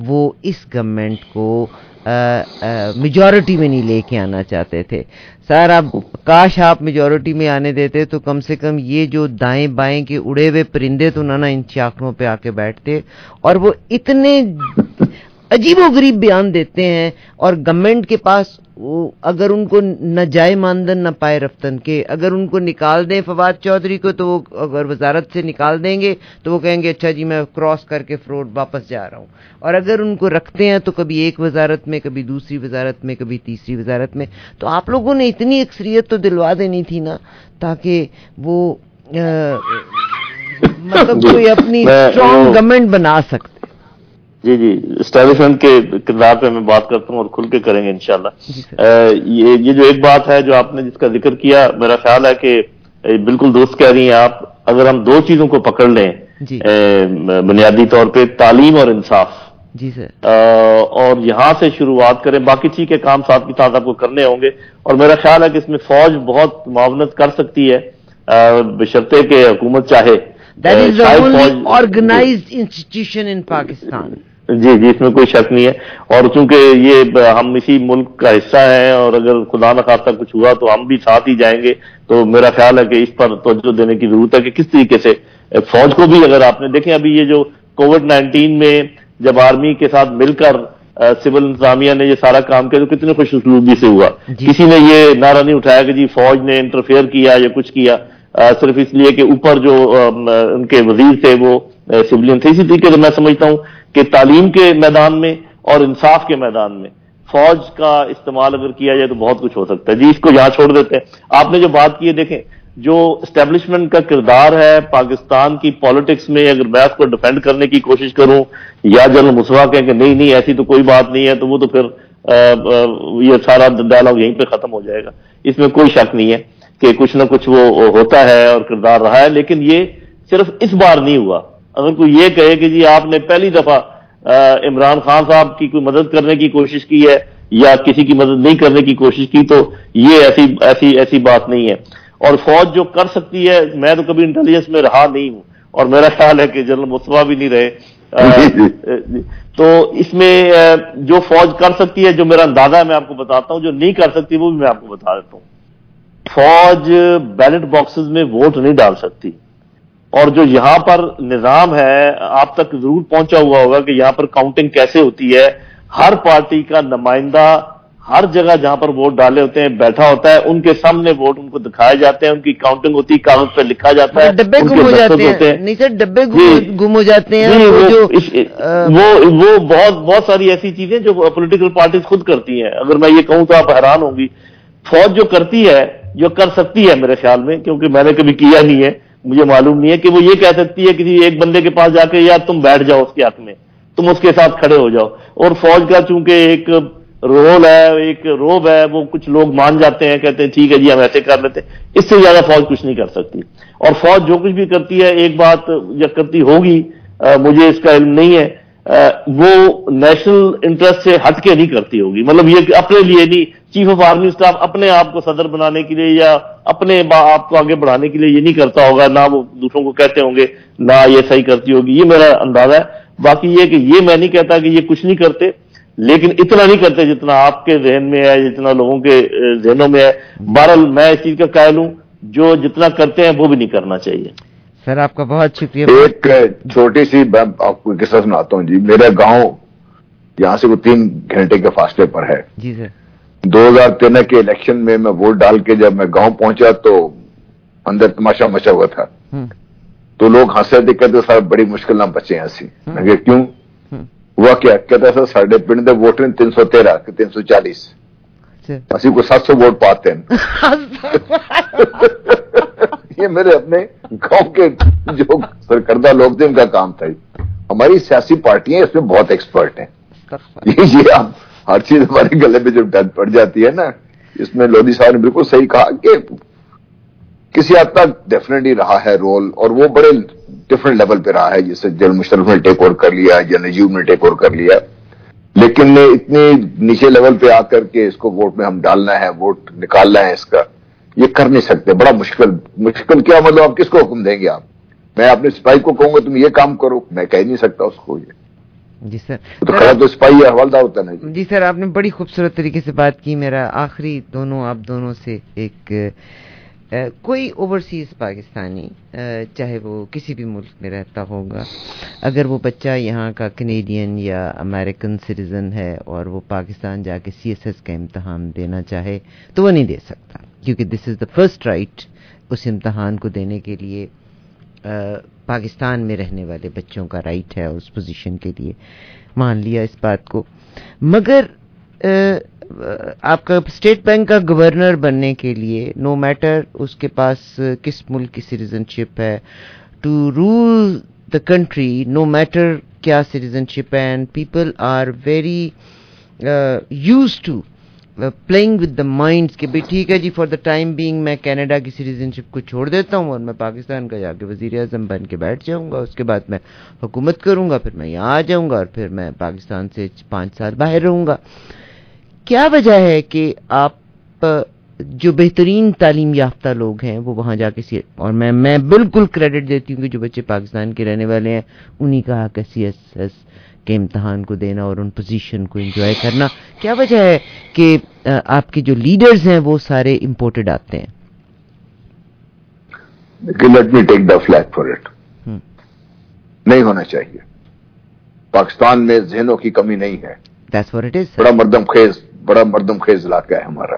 وہ اس گورنمنٹ کو میجورٹی میں نہیں لے کے آنا چاہتے تھے. سر اب کاش آپ میجورٹی میں آنے دیتے تو کم سے کم یہ جو دائیں بائیں کے اڑے ہوئے پرندے تو نہ ان چاکروں پہ آ کے بیٹھتے, اور وہ اتنے عجیب و غریب بیان دیتے ہیں, اور گورنمنٹ کے پاس اگر ان کو نہ جائے ماندن نہ پائے رفتن کے, اگر ان کو نکال دیں فواد چودھری کو تو وہ اگر وزارت سے نکال دیں گے تو وہ کہیں گے اچھا جی میں کراس کر کے فروٹ واپس جا رہا ہوں, اور اگر ان کو رکھتے ہیں تو کبھی ایک وزارت میں, کبھی دوسری وزارت میں, کبھی تیسری وزارت میں. تو آپ لوگوں نے اتنی اکثریت تو دلوا دینی تھی نا تاکہ وہ مطلب کوئی اپنی اسٹرانگ گورنمنٹ بنا سکتے. جی جی, اسٹیبلشمنٹ کے کردار پہ میں بات کرتا ہوں اور کھل کے کریں گے انشاءاللہ. یہ جو ایک بات ہے جو آپ نے جس کا ذکر کیا, میرا خیال ہے کہ بالکل درست کہہ رہی ہیں آپ. اگر ہم دو چیزوں کو پکڑ لیں بنیادی طور پہ, تعلیم اور انصاف, جی سر, اور یہاں سے شروعات کریں, باقی ٹھیک ہے کام ساتھ کے ساتھ آپ کو کرنے ہوں گے. اور میرا خیال ہے کہ اس میں فوج بہت معاونت کر سکتی ہے بشرطے کہ حکومت چاہے. That is the only organized institution in Pakistan. جی جی, اس میں کوئی شک نہیں ہے. اور چونکہ یہ ہم اسی ملک کا حصہ ہیں اور اگر خدا نخواستہ کچھ ہوا تو ہم بھی ساتھ ہی جائیں گے, تو میرا خیال ہے کہ اس پر توجہ دینے کی ضرورت ہے کہ کس طریقے سے فوج کو بھی, اگر آپ نے دیکھیں ابھی یہ جو کووڈ-19 میں جب آرمی کے ساتھ مل کر سول انتظامیہ نے یہ سارا کام کیا تو کتنے خوش اسلوبی سے ہوا. کسی نے یہ نعرہ نہیں اٹھایا کہ جی فوج نے انٹرفیئر کیا یا کچھ کیا, صرف اس لیے کہ اوپر جو ان کے وزیر تھے وہ سولین تھے. اسی طریقے سے میں سمجھتا ہوں کہ تعلیم کے میدان میں اور انصاف کے میدان میں فوج کا استعمال اگر کیا جائے تو بہت کچھ ہو سکتا ہے. جی, اس کو یہاں چھوڑ دیتے ہیں. آپ نے جو بات کی ہے, دیکھیں جو اسٹیبلشمنٹ کا کردار ہے پاکستان کی پالیٹکس میں, اگر میں اس کو ڈیفینڈ کرنے کی کوشش کروں یا جنرل مصطفیٰ کہیں کہ نہیں نہیں ایسی تو کوئی بات نہیں ہے, تو وہ تو پھر یہ سارا ڈائلاگ یہیں پہ ختم ہو جائے گا. اس میں کوئی شک نہیں ہے کہ کچھ نہ کچھ وہ ہوتا ہے اور کردار رہا ہے, لیکن یہ صرف اس بار نہیں ہوا. اگر کوئی یہ کہے کہ جی آپ نے پہلی دفعہ عمران خان صاحب کی کوئی مدد کرنے کی کوشش کی ہے یا کسی کی مدد نہیں کرنے کی کوشش کی, تو یہ ایسی بات نہیں ہے. اور فوج جو کر سکتی ہے, میں تو کبھی انٹیلیجنس میں رہا نہیں ہوں اور میرا خیال ہے کہ جنرل مصطفیٰ بھی نہیں رہے, تو اس میں جو فوج کر سکتی ہے, جو میرا اندازہ ہے میں آپ کو بتاتا ہوں, جو نہیں کر سکتی وہ بھی میں آپ کو بتا دیتا ہوں. فوج بیلٹ باکسز میں ووٹ نہیں ڈال سکتی, اور جو یہاں پر نظام ہے آپ تک ضرور پہنچا ہوا ہوگا کہ یہاں پر کاؤنٹنگ کیسے ہوتی ہے. ہر پارٹی کا نمائندہ ہر جگہ جہاں پر ووٹ ڈالے ہوتے ہیں بیٹھا ہوتا ہے, ان کے سامنے ووٹ ان کو دکھائے جاتے ہیں, ان کی کاؤنٹنگ ہوتی ہے, کاغذ پہ لکھا جاتا ہے, ڈبے گم ہو جاتے ہیں. نہیں سر, ڈبے گم ہو جاتے ہیں. وہ بہت ساری ایسی چیزیں جو پولیٹیکل پارٹیز خود کرتی ہیں. اگر میں یہ کہوں تو آپ حیران ہوں گی. فوج جو کرتی ہے, جو کر سکتی ہے میرے خیال میں, کیونکہ میں نے کبھی کیا نہیں ہے, مجھے معلوم نہیں ہے, کہ وہ یہ کہہ سکتی ہے کسی ایک بندے کے پاس جا کے یا تم بیٹھ جاؤ اس کے حق میں, تم اس کے ساتھ کھڑے ہو جاؤ. اور فوج کا چونکہ ایک رول ہے, ایک روب ہے, وہ کچھ لوگ مان جاتے ہیں, کہتے ہیں ٹھیک ہے جی ہم ایسے کر لیتے ہیں. اس سے زیادہ فوج کچھ نہیں کر سکتی. اور فوج جو کچھ بھی کرتی ہے, ایک بات یا کرتی ہوگی, مجھے اس کا علم نہیں ہے, وہ نیشنل انٹرسٹ سے ہٹ کے نہیں کرتی ہوگی. مطلب یہ کہ اپنے لیے نہیں, چیف آف آرمی اسٹاف اپنے آپ کو صدر بنانے کے لیے یا اپنے آپ کو آگے بڑھانے کے لیے یہ نہیں کرتا ہوگا, نہ وہ دوسروں کو کہتے ہوں گے, نہ یہ صحیح کرتی ہوگی. یہ میرا اندازہ ہے. باقی یہ کہ یہ میں نہیں کہتا کہ یہ کچھ نہیں کرتے, لیکن اتنا نہیں کرتے جتنا آپ کے ذہن میں ہے, جتنا لوگوں کے ذہنوں میں ہے. بہرحال میں اس چیز کا قائل ہوں, جو جتنا کرتے ہیں وہ بھی نہیں کرنا چاہیے. سر آپ کا بہت شکریہ. ایک چھوٹی سی آپ کو قصہ سناتا ہوں جی. میرا گاؤں یہاں سے وہ 3 گھنٹے کے فاصلے پر ہے. جی سر. 2013 کے الیکشن میں ووٹ ڈال کے جب میں گاؤں پہنچا تو اندر تماشا مچا ہوا تھا. تو لوگ ہنسے تھے, کہتے سر بڑی مشکل نہ بچے ہیں ایسی. میں کہ کیوں ہوا کیا؟ کہتا سر ساڈے پنڈ دے ووٹ 313 کہ 340, اسی کو 700 ووٹ پاتے ہیں. یہ میرے اپنے گاؤں کے جو سرکردہ لوگ تھے ان کا کام تھا. ہماری سیاسی پارٹیاں اس میں بہت ایکسپرٹ ہیں. یہ ہر چیز ہمارے گلے میں جو پڑ جاتی ہے نا, اس میں لودھی صاحب نے بالکل صحیح کہا کہ کسی حد تک ڈیفینیٹلی رہا ہے رول, اور وہ بڑے ڈفرنٹ لیول پہ رہا ہے, جیسے جنرل مشرف نے ٹیک اوور کر لیا یا نجیب نے ٹیک اوور کر لیا. لیکن اتنی نیچے لیول پہ آ کر کے اس کو ووٹ میں ہم ڈالنا ہے, ووٹ نکالنا ہے, اس کا یہ کر نہیں سکتے. بڑا مشکل کیا مطلب آپ کس کو حکم دیں گے؟ آپ میں اپنے سپاہی کو کہوں گا تم یہ کام کرو, میں کہہ نہیں سکتا اس کو. یہ جی سر. تو کھڑا تو سپاہی یا حوالدار ہوتا ہے نا. جی سر, آپ نے بڑی خوبصورت طریقے سے بات کی. میرا آخری آپ دونوں سے ایک کوئی اوورسیز پاکستانی, چاہے وہ کسی بھی ملک میں رہتا ہوگا, اگر وہ بچہ یہاں کا کینیڈین یا امریکن سٹیزن ہے اور وہ پاکستان جا کے CSS کا امتحان دینا چاہے تو وہ نہیں دے سکتا, کیونکہ دس از دا فرسٹ رائٹ. اس امتحان کو دینے کے لیے پاکستان میں رہنے والے بچوں کا رائٹ ہے اس پوزیشن کے لیے. مان لیا اس بات کو. مگر آپ کا اسٹیٹ بینک کا گورنر بننے کے لیے, نو میٹر اس کے پاس کس ملک کی سٹیزن شپ ہے, to rule the country no matter کیا سٹیزن شپ ہے, and people are very used to playing with the minds کہ بھائی ٹھیک ہے جی, فار دا ٹائم بینگ میں کینیڈا کی سٹیزن شپ کو چھوڑ دیتا ہوں اور میں پاکستان کا جا کے وزیر اعظم بن کے بیٹھ جاؤں گا, اس کے بعد میں حکومت کروں گا, پھر میں یہاں آ جاؤں گا اور پھر میں پاکستان سے 5 سال باہر رہوں گا. کیا وجہ ہے کہ آپ جو بہترین تعلیم یافتہ لوگ ہیں وہ وہاں جا کے اور میں بالکل کریڈٹ دیتی ہوں کہ جو بچے پاکستان کے رہنے والے ہیں انہی کا حق ہے CSS کے امتحان کو دینا اور ان پوزیشن کو انجوائے کرنا. کیا وجہ ہے کہ آپ کے جو لیڈرز ہیں وہ سارے امپورٹڈ آتے ہیں؟ Let me take the flag for it. نہیں ہونا چاہیے. پاکستان میں ذہنوں کی کمی نہیں ہے. That's what it is. بڑا مردم خیز علاقہ ہے ہمارا.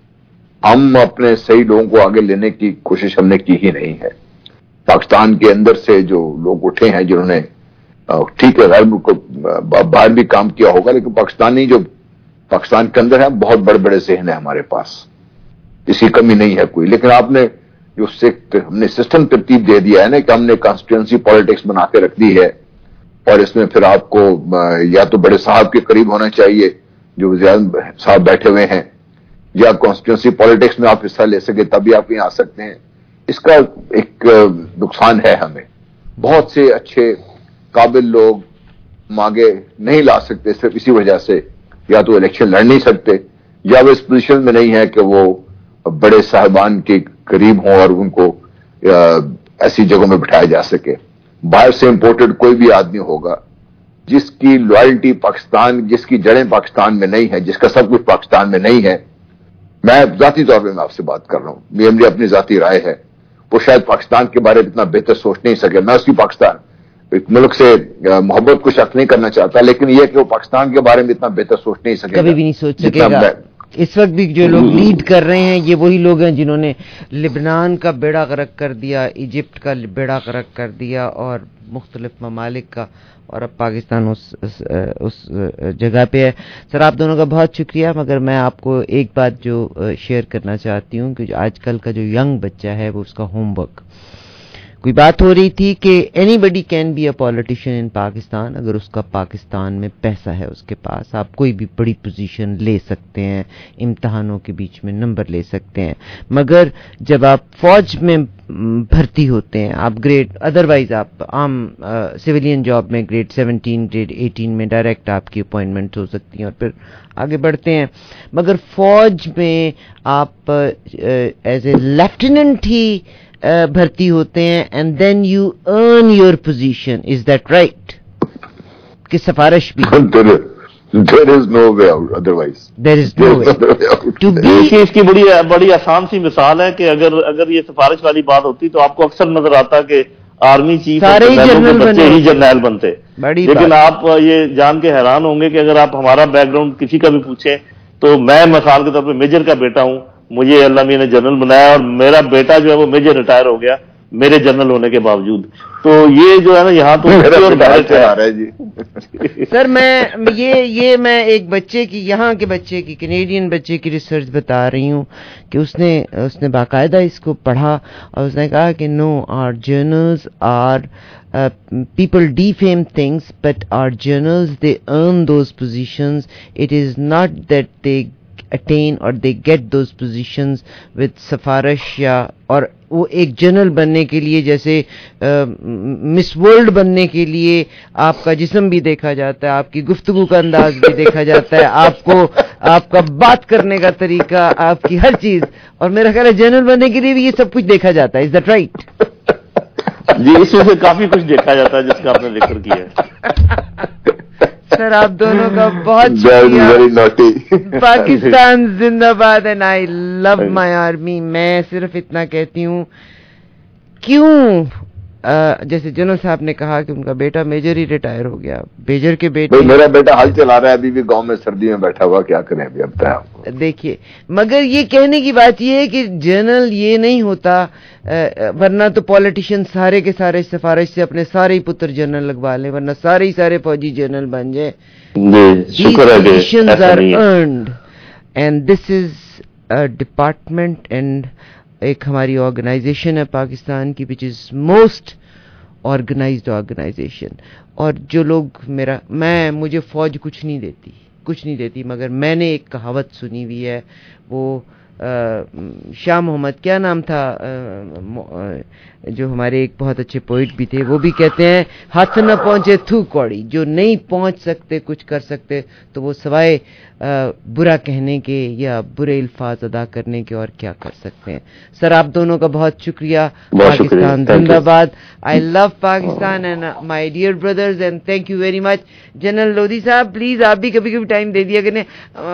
ہم اپنے صحیح لوگوں کو آگے لینے کی کوشش ہم نے کی ہی نہیں ہے. پاکستان کے اندر سے جو لوگ اٹھے ہیں جنہوں نے ٹھیک ہے غیر ملک باہر بھی کام کیا ہوگا, لیکن پاکستانی جو پاکستان کے اندر ہیں بہت بڑے بڑے ذہن ہیں ہمارے پاس, اس کی کمی نہیں ہے کوئی. لیکن آپ نے جو ہم نے سسٹم ترتیب دے دیا ہے نا کہ ہم نے کانسٹیٹوئنسی پالیٹکس بنا کے رکھ دی ہے, اور اس میں پھر آپ کو یا تو بڑے صاحب کے قریب ہونا چاہیے جو وزیر اعظم صاحب بیٹھے ہوئے ہیں, یا کانسٹیٹوئنسی پالیٹکس میں آپ حصہ لے سکے تبھی آپ یہاں آ سکتے ہیں. اس کا ایک نقصان ہے. ہمیں بہت سے اچھے قابل لوگ ہم آگے نہیں لا سکتے صرف اسی وجہ سے یا تو الیکشن لڑ نہیں سکتے یا وہ اس پوزیشن میں نہیں ہے کہ وہ بڑے صاحبان کے قریب ہوں اور ان کو ایسی جگہوں میں بٹھایا جا سکے. باہر سے امپورٹڈ کوئی بھی آدمی ہوگا جس کی لوائلٹی پاکستان, جس کی جڑیں پاکستان میں نہیں ہے, جس کا سب کچھ پاکستان میں نہیں ہے. میں ذاتی طور پہ میں آپ سے بات کر رہا ہوں, میری اپنی ذاتی رائے ہے, وہ شاید پاکستان کے بارے میں اتنا بہتر سوچ نہیں سکے. میں اس کی پاکستان ملک سے محبت کو شک نہیں کرنا چاہتا, لیکن یہ کہ وہ پاکستان کے بارے میں اتنا بہتر سوچ نہیں سکے, کبھی بھی نہیں سوچ سکے گا. اس وقت بھی جو لوگ لیڈ کر رہے ہیں یہ وہی لوگ ہیں جنہوں نے لبنان کا بیڑا غرق کر دیا, ایجپٹ کا بیڑا غرق کر دیا اور مختلف ممالک کا, اور اب پاکستان اس جگہ پہ ہے. سر آپ دونوں کا بہت شکریہ, مگر میں آپ کو ایک بات جو شیئر کرنا چاہتی ہوں کہ آج کل کا جو ینگ بچہ ہے وہ اس کا ہوم ورک, کوئی بات ہو رہی تھی کہ anybody can be a politician in Pakistan, اگر اس کا پاکستان میں پیسہ ہے اس کے پاس, آپ کوئی بھی بڑی پوزیشن لے سکتے ہیں, امتحانوں کے بیچ میں نمبر لے سکتے ہیں. مگر جب آپ فوج میں بھرتی ہوتے ہیں, آپ گریڈ ادروائز آپ عام سویلین جاب میں گریڈ 17 گریڈ 18 میں ڈائریکٹ آپ کی اپوائنٹمنٹ ہو سکتی ہیں اور پھر آگے بڑھتے ہیں. مگر فوج میں آپ ایز اے لیفٹیننٹ ہی بھرتی ہوتے ہیں, and then you earn your position. Is that right کہ سفارش بھی There is no way out otherwise. There is no way to be. اس کی بڑی آسان سی مثال ہے کہ اگر یہ سفارش والی بات ہوتی تو آپ کو اکثر نظر آتا کہ آرمی چیف سارے بچے ہی جرنیل بنتے, لیکن آپ یہ جان کے حیران ہوں گے کہ اگر آپ ہمارا بیک گراؤنڈ کسی کا بھی پوچھیں تو میں مثال کے طور پہ میجر کا بیٹا ہوں, مجھے اللہ میاں نے جنرل بنایا اور میرا بیٹا جو ہے وہ میجر ریٹائر ہو گیا میرے جنرل ہونے کے باوجود. تو یہ جو ہے نا یہاں تو سر میں ایک بچے کی, یہاں کے بچے کی, کینیڈین بچے کی ریسرچ بتا رہی ہوں کہ اس نے باقاعدہ اس کو پڑھا اور اس نے کہا کہ no, are journals are people defame things but our journals they earn those positions. It is not that they attain or they get those positions with سفارش یا, اور وہ ایک جنرل بننے کے لیے جیسے مس ورلڈ بننے کے لیے آپ کا جسم بھی دیکھا جاتا ہے, آپ کی گفتگو کا انداز بھی دیکھا جاتا ہے, آپ کا بات کرنے کا طریقہ, آپ کی ہر چیز, اور میرا خیال ہے جنرل بننے کے لیے بھی یہ سب کچھ دیکھا جاتا ہے. از دیٹ رائٹ؟ جی اس میں سے کافی کچھ دیکھا جاتا ہے جس کا آپ نے ذکر کیا ہے. سر آپ دونوں کا بہت شکریہ. پاکستان زندہ باد and I love my army. میں صرف اتنا کہتی ہوں کیوں جیسے جنرل صاحب نے کہا کہ ان کا بیٹا میجر ہی ریٹائر ہو گیا. میجر کے بیٹے میرا بیٹا حل چلا رہا ہے ابھی بھی گاؤں میں سردی میں بیٹھا ہوا, کیا کریں ابھی. اب دیکھیے مگر یہ کہنے کی بات یہ ہے کہ جنرل یہ نہیں ہوتا, ورنہ تو پولیٹیشین سارے کے سارے سفارش سے اپنے سارے ہی پتر جنرل لگوا لیں, ورنہ سارے ہی سارے فوجی جنرل بن جائیں. Positions are earned and this is a department and ایک ہماری آرگنائزیشن ہے پاکستان کی which is most organized organization. اور جو لوگ مجھے فوج کچھ نہیں دیتی مگر میں نے ایک کہاوت سنی ہوئی ہے, وہ شاہ محمد کیا نام تھا جو ہمارے ایک بہت اچھے پوئٹ بھی تھے, وہ بھی کہتے ہیں ہاتھ نہ پہنچے تھو کوڑی. جو نہیں پہنچ سکتے کچھ کر سکتے تو وہ سوائے برا کہنے کے یا برے الفاظ ادا کرنے کے اور کیا کر سکتے ہیں. سر آپ دونوں کا بہت شکریہ. پاکستان زندہ باد. I love Pakistan and my dear brothers and thank you very much. General Lodhi صاحب پلیز آپ بھی کبھی کبھی ٹائم دے دیا کریں.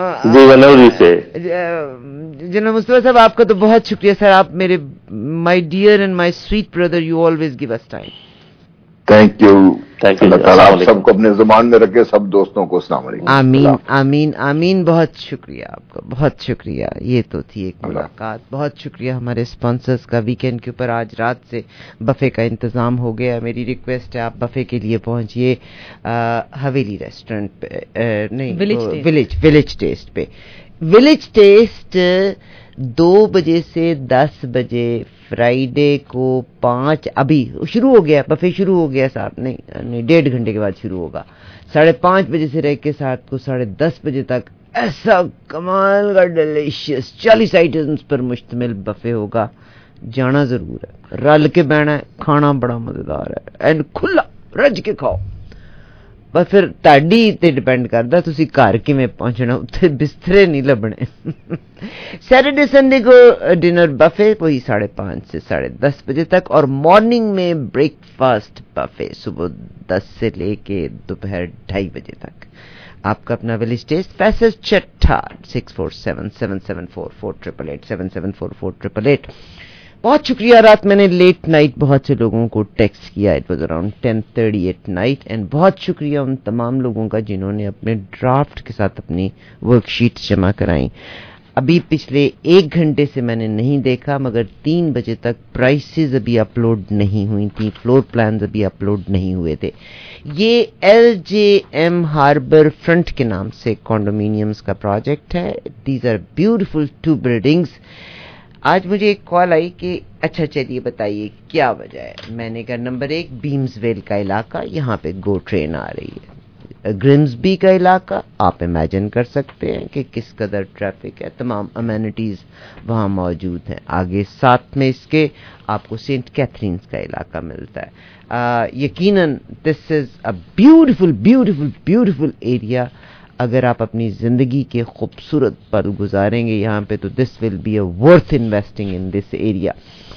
جنرل مصطفیٰ صاحب آپ کا تو بہت شکریہ سر. آپ میرے my dear and my sweet brother, you always give us time. Thank you. اللہ تعالیٰ آپ سب کو اپنے زبان میں رکھے, سب دوستوں کو السلام علیکم. آمین آمین آمین. بہت شکریہ آپ کا, بہت شکریہ. یہ تو تھی ایک ملاقات. بہت شکریہ ہمارے اسپانسرز کا. ویکینڈ کے اوپر آج رات سے بفے کا انتظام ہو گیا. میری ریکویسٹ ہے آپ بفے کے لیے پہنچیے حویلی ریسٹورینٹ پہ, نہیں ولیج ٹیسٹ پہ. ولیج ٹیسٹ 2 بجے سے 10 بجے فرائیڈے کو 5 ابھی شروع ہو گیا. بفے شروع ہو گیا صاحب, نہیں 1.5 گھنٹے کے بعد شروع ہوگا. 5:30 بجے سے رہ کے 7 کو 10:30 بجے تک ایسا کمال کا ڈیلیشیس 40 آئٹمس پر مشتمل بفے ہوگا. جانا ضرور ہے, رل کے بہنا ہے, کھانا بڑا مزیدار ہے اینڈ کھلا رج کے کھاؤ. بس پھر تہاڈی تے ڈیپینڈ کردا تسی گھر کیویں پہنچنا, اتنے بسترے نہیں لبنے. سیٹرڈے سنڈے کو ڈنر بفے وہی 5:30 سے 10:30 بجے تک, اور مارننگ میں بریک فاسٹ بفے صبح 10 سے لے کے دوپہر 2:30 بجے تک. آپ کا اپنا ویلیج ٹیسٹ. فیصل چٹھار 6477744888 774488. بہت شکریہ. رات میں نے لیٹ نائٹ بہت سے لوگوں کو ٹیکسٹ کیا, it was around 10:30 at night. And بہت شکریہ ان تمام لوگوں کا جنہوں نے اپنے ڈرافٹ کے ساتھ اپنی ورک شیٹس جمع کرائیں. ابھی پچھلے 1 گھنٹے سے میں نے نہیں دیکھا, مگر 3 بجے تک پرائسز ابھی اپلوڈ نہیں ہوئی تھیں, فلور پلانز ابھی اپلوڈ نہیں ہوئے تھے. یہ LJM ہاربر فرنٹ کے نام سے کنڈومینیمز کا پروجیکٹ ہے. These are beautiful 2 buildings. آج مجھے ایک کال آئی کہ اچھا چلیے بتائیے کیا وجہ ہے. میں نے کہا نمبر 1 بیمز ویل کا علاقہ, یہاں پہ گو ٹرین آ رہی ہے. گرمسبی کا علاقہ آپ امیجن کر سکتے ہیں کہ کس قدر ٹریفک ہے, تمام امینٹیز وہاں موجود ہیں. آگے ساتھ میں اس کے آپ کو سینٹ کیتھرینز کا علاقہ ملتا ہے. یقیناً this is a beautiful beautiful beautiful area. اگر آپ اپنی زندگی کے خوبصورت پل گزاریں گے یہاں پہ تو this will be a worth investing in this area.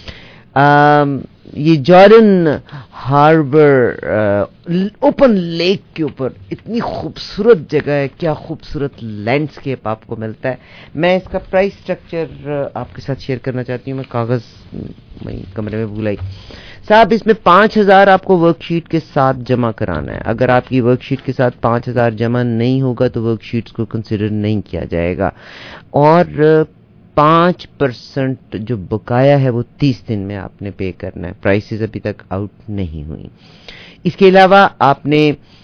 یہ جارڈن ہاربر اوپن لیک کے اوپر اتنی خوبصورت جگہ ہے, کیا خوبصورت لینڈسکیپ آپ کو ملتا ہے. میں اس کا پرائس سٹرکچر آپ کے ساتھ شیئر کرنا چاہتی ہوں. میں کاغذ کمرے میں بھول آئی صاحب. اس میں 5,000 آپ کو ورک شیٹ کے ساتھ جمع کرانا ہے. اگر آپ کی ورک شیٹ کے ساتھ 5,000 جمع نہیں ہوگا تو ورک شیٹس کو کنسیڈر نہیں کیا جائے گا, اور 5% جو بقایا ہے وہ 30 دن میں آپ نے پے کرنا ہے. پرائسز ابھی تک آؤٹ نہیں ہوئی. اس کے علاوہ آپ نے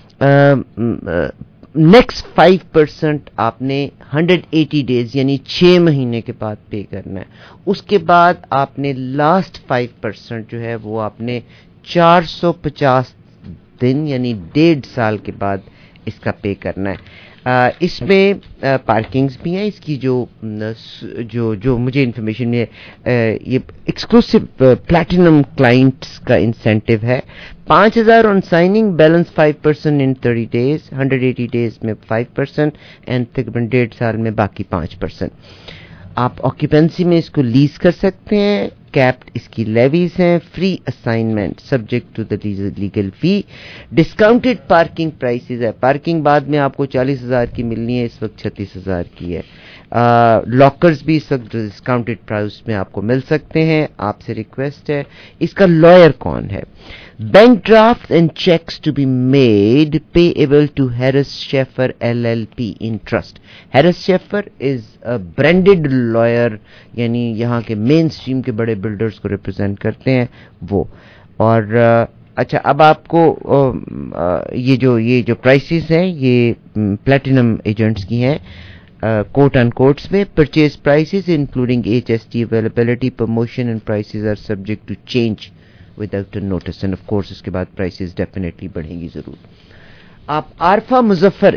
نیکسٹ 5% آپ نے 180 ڈیز یعنی 6 مہینے کے بعد پے کرنا ہے. اس کے بعد آپ نے لاسٹ 5% جو ہے وہ آپ نے 450 دن یعنی 1.5 سال کے بعد اس کا پے کرنا ہے. اس میں پارکنگز بھی ہیں. اس کی جو مجھے انفارمیشن ہے یہ ایکسکلوسیو پلیٹینم کلائنٹس کا انسینٹیو ہے. 5,000 on signing, balance 5% in 30 days, 180 days میں 5% اینڈ تقریباً 1.5 سال میں باقی 5%. آپ آکیپینسی میں اس کو لیز کر سکتے ہیں कैप्ड इसकी लेवीज हैं, free assignment subject to the legal fee, discounted parking prices है, पार्किंग बाद में आपको 40,000 की मिलनी है, इस वक्त 36,000 की है, लॉकर्स भी इस वक्त डिस्काउंटेड प्राइस में आपको मिल सकते हैं। आपसे रिक्वेस्ट है, इसका लॉयर कौन है? Bank draft and cheques to be made payable to Harris Sheaffer LLP in trust. Harris Sheaffer is a branded lawyer, यानी यहाँ के मेन स्ट्रीम के बड़े बिल्डर्स को रिप्रेजेंट करते हैं वो। और अच्छा, अब आपको ये जो प्राइसेस हैं ये प्लैटिनम एजेंट्स की हैं, quote unquotes में purchase prices including HST availability, promotion and prices are subject to change without a notice, and of course इसके बाद prices definitely बढ़ेंगी जरूर। आप आरफा मुजफ्फर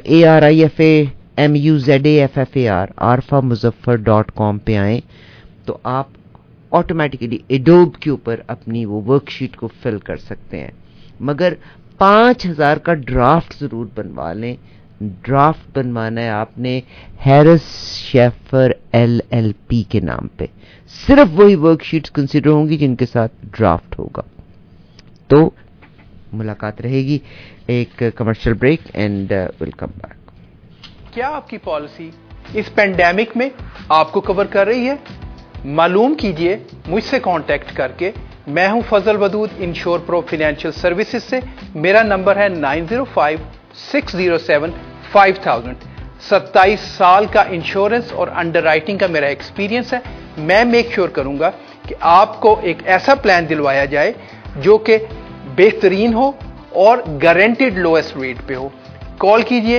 ARIFA arfamuzaffar.com पे आएं तो आप ऑटोमेटिकली एडोब के ऊपर अपनी वो वर्कशीट को फिल कर सकते हैं, मगर 5,000 का ड्राफ्ट जरूर बनवा लें। ड्राफ्ट बनवाना है आपने हैरिस शेफर LLP के नाम पे, सिर्फ वही वर्कशीट्स कंसीडर होंगी जिनके साथ ड्राफ्ट होगा। तो मुलाकात रहेगी, एक commercial break and will come back. क्या आपकी पॉलिसी इस पेंडेमिक में आपको कवर कर रही है? मालूम कीजिए मुझसे कांटेक्ट करके। मैं हूं Fazal Wadood, insure pro financial services से। मेरा नंबर है 9056075000। 27 साल का इंश्योरेंस और अंडरराइटिंग का मेरा एक्सपीरियंस है। मैं मेक श्योर करूंगा कि आपको एक ऐसा प्लान दिलवाया जाए जो कि बेहतरीन हो और गारंटेड लोएस्ट रेट पे हो। कॉल कीजिए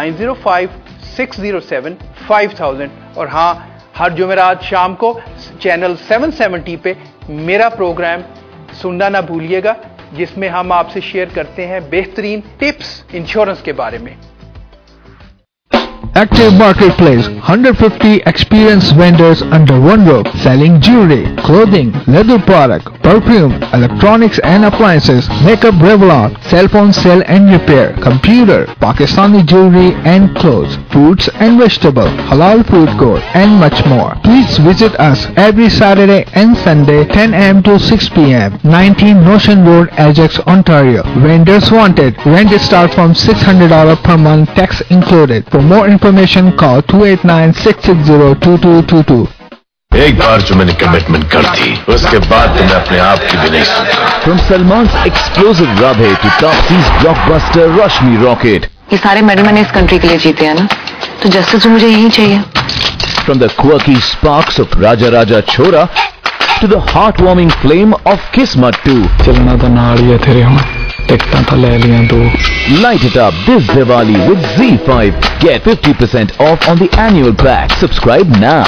9056075000। और हां, हर जुमेरात शाम को चैनल 770 पे मेरा प्रोग्राम सुनना ना भूलिएगा, जिसमें हम आपसे शेयर करते हैं बेहतरीन टिप्स इंश्योरेंस के बारे में। Active Marketplace, 150 experienced vendors under one roof, selling jewelry, clothing, leather product, perfume, electronics and appliances, makeup, Revlon, cell phone sale and repair, computer, Pakistani jewelry and clothes, fruits and vegetable, halal food court, and much more. Please visit us every Saturday and Sunday, 10 a.m. to 6 p.m. 19 Notion Road, Ajax, Ontario. Vendors wanted. Rent start from $600 per month, tax included. For more information, call 289-660-2222. एक बार जो मैंने commitment कर दी, उसके बाद तो मैं अपने आप की भी नहीं सुनता। From Salman's explosive Radhe to Taapsee's blockbuster Rashmi Rocket. ये सारे मेडल मैंने इस कंट्री के लिए जीते हैं ना, तो जस्टिस तो मुझे यही चाहिए। From the quirky sparks of Raja Raja Chora to the heartwarming flame of Kismat 2. चलना तो नाल ही है तेरे हम, टिकटां तो ले लियां दो। Light it up this Diwali with Z5. Get 50% off on the annual pack. Subscribe now.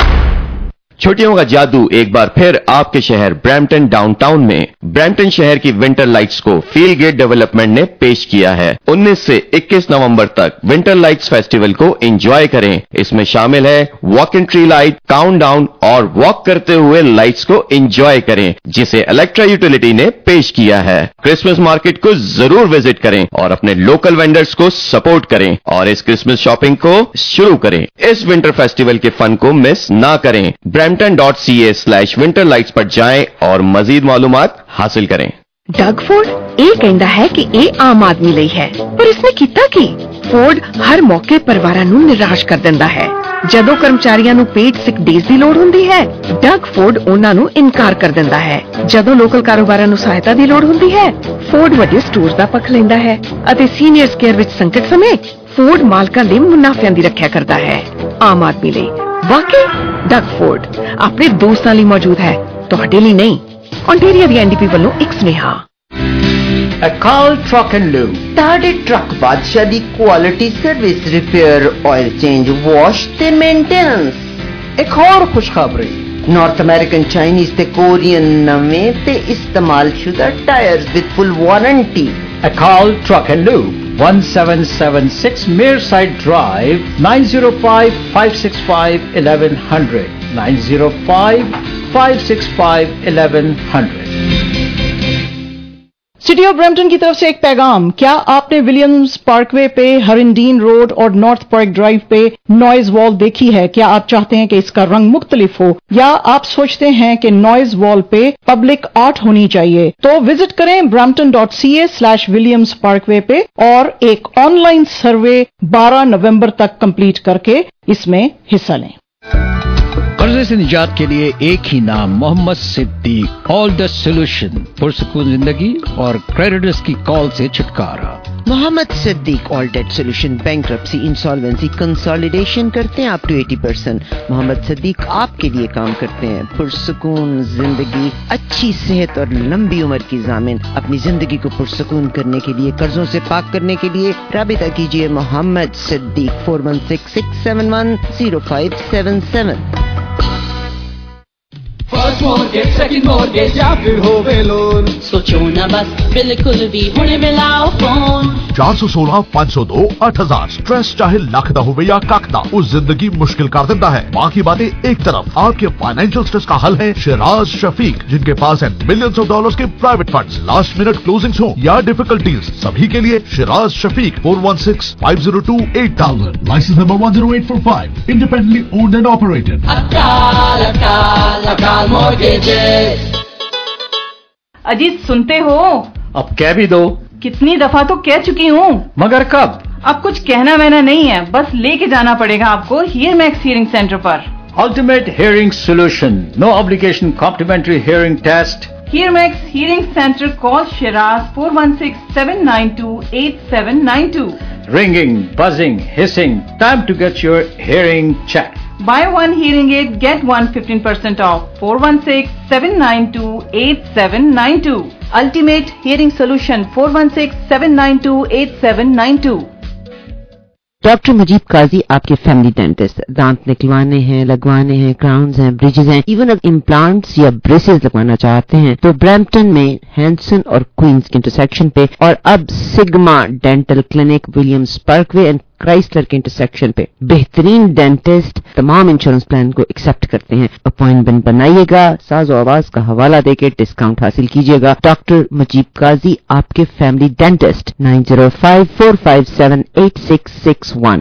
छुट्टियों का जादू एक बार फिर आपके शहर ब्रैम्पटन डाउनटाउन में। ब्रैम्पटन शहर की विंटर लाइट्स को फील गेट डेवलपमेंट ने पेश किया है। 19 से 21 नवंबर तक विंटर लाइट्स फेस्टिवल को एंजॉय करें। इसमें शामिल है walk in tree light, countdown और वॉक करते हुए लाइट्स को एंजॉय करें, जिसे इलेक्ट्रा यूटिलिटी ने पेश किया है। क्रिसमस मार्केट को जरूर विजिट करें और अपने लोकल वेंडर्स को सपोर्ट करें और इस क्रिसमस शॉपिंग को शुरू करें। इस विंटर फेस्टिवल के फन को मिस ना करें। brampton.ca/winterlights पर जाएं और मजीद मालूमात हासिल करें। डग फोर्ड ਇਹ ਕਹਿੰਦਾ ਹੈ ਕਿ ਇਹ ਆਮ ਆਦਮੀ ਲਈ ਹੈ, ਪਰ ਇਸਨੇ ਕੀਤਾ ਕੀ? ਫੋਰਡ ਹਰ ਮੌਕੇ ਪਰਿਵਾਰਾਂ ਨੂੰ ਨਿਰਾਸ਼ ਕਰ ਦਿੰਦਾ ਹੈ। ਜਦੋਂ ਕਰਮਚਾਰੀਆਂ ਨੂੰ ਪੇਡ ਸਿਕ ਡੇਜ਼ ਦੀ ਲੋੜ ਹੁੰਦੀ ਹੈ, ਡਗ ਫੋਰਡ ਉਹਨਾਂ ਨੂੰ ਇਨਕਾਰ ਕਰ ਦਿੰਦਾ ਹੈ। ਜਦੋਂ ਲੋਕਲ ਕਾਰੋਬਾਰਾਂ ਨੂੰ ਸਹਾਇਤਾ ਦੀ ਲੋੜ ਹੁੰਦੀ ਹੈ, ਫੋਰਡ ਵੱਡੇ ਸਟੋਰਸ ਦਾ ਪੱਖ ਲੈਂਦਾ ਹੈ ਅਤੇ ਸੀਨੀਅਰ ਕੇਅਰ ਵਿੱਚ ਸੰਕਟ ਸਮੇਂ ਫੋਰਡ ਮਾਲਕਾਂ ਦੇ ਮੁਨਾਫਿਆਂ ਦੀ ਰੱਖਿਆ ਕਰਦਾ ਹੈ। ਆਮ ਆਦਮੀ ਲਈ ਵਾਕਈ ਡਗ ਫੋਰਡ ਆਪਣੇ ਦੋਸਤਾਂ ਲਈ ਮੌਜੂਦ ਹੈ, ਤੁਹਾਡੇ ਲਈ ਨਹੀਂ। Ontario ਦੀ NDP ਵੱਲੋਂ ਇੱਕ ਸੁਨੇਹਾ। ਅਕਾਲ ਟਰੱਕ ਐਂਡ ਲੂਬ ਤੁਹਾਡੇ ਟਰੱਕ ਬਾਦਸ਼ਾਹ ਦੀ quality service, repair, oil change, wash ਤੇ ਮੇਨਟੇਨੈਂਸ। ਇੱਕ ਹੋਰ ਖੁਸ਼ਖਬਰੀ, ਨਾਰਥ ਅਮਰੀਕਨ, ਚਾਈਨੀਜ਼ ਤੇ ਕੋਰੀਅਨ ਨਵੇਂ ਤੇ ਇਸਤੇਮਾਲਸ਼ੁਦਾ tyres with full warranty. Akal truck and lube, 1776 Mearside Drive, 905-565-1100, 905-565-1100. City of Brampton की तरफ से एक पैगाम, क्या आपने विलियम्स पार्कवे पे, हरिंडीन रोड और नॉर्थ पार्क ड्राइव पे नॉइज वॉल देखी है? क्या आप चाहते हैं कि इसका रंग मुख्तलिफ हो, या आप सोचते हैं कि नॉइज वॉल पे पब्लिक आर्ट होनी चाहिए? तो विजिट करें brampton.ca/Williams Parkway पे और एक ऑनलाइन सर्वे 12 नवंबर तक कंप्लीट करके इसमें हिस्सा लें। कर्जे से निजात के लिए एक ही नाम, Mohammad Siddiq. All the solution, पुरसुकून जिंदगी और क्रेडिटर्स की कॉल से छुटकारा। Mohammad Siddiq all debt solution, bankruptcy, insolvency, consolidation करते हैं अप टू 80%। मोहम्मद सिद्दीक आपके लिए काम करते हैं। पुरसुकून जिंदगी, अच्छी सेहत और लंबी उम्र की ज़ामिन। अपनी जिंदगी को पुरसुकून करने के लिए, कर्जों से पाक करने के लिए राबिता कीजिए Mohammad Siddiq 4166710577। First mortgage, second mortgage या फिर होवे लोन, सोचो ना बस, बिल्कुल भी हुणे मिलाओ फोन। 416-502 8000। स्ट्रेस चाहे लख दा होवे या कख दा, उस जिंदगी मुश्किल कर देता है। बाकी बातें एक तरफ, आपके फाइनेंशियल स्ट्रेस का हल है शिराज शफीक, जिनके पास है मिलियंस ऑफ डॉलर्स के private funds. Last minute closings हो या डिफिकल्टीज, सभी के लिए Shiraz Shafiq 416-502-8000। Licence number 10845, independently owned and operated. Ajit सुनते हो? अब कह भी दो। कितनी दफा तो कह चुकी हूँ। मगर कब? अब कुछ कहना वहना नहीं है, बस लेके जाना पड़ेगा आपको हियर मैक्स हियरिंग सेंटर पर। Ultimate hearing solution, no obligation complimentary hearing test. Hear max hearing centre, call Shiraz 416-792-8792। Ringing, buzzing, hissing, time to get your hearing checked. Buy one hearing aid, get one 15% off. 416-792-8792. Ultimate Hearing Solution 416-792-8792. Doctor Mujeeb Qazi आपके family dentist. दांत निकलवाने हैं, लगवाने हैं, crowns हैं, bridges हैं, even अगर implants या ब्रेसेस लगवाना चाहते हैं तो ब्रैम्पटन में हैंसन और क्वींस के इंटरसेक्शन पे, और अब Sigma dental clinic Williams Parkway and Chrysler के इंटरसेक्शन पे बेहतरीन डेंटिस्ट तमाम इंश्योरेंस प्लान को एक्सेप्ट करते हैं। अपॉइंटमेंट बनाइएगा, साज़ो आवाज का हवाला देके डिस्काउंट हासिल कीजिएगा। डॉक्टर मजीब काजी आपके फैमिली डेंटिस्ट 9054578661।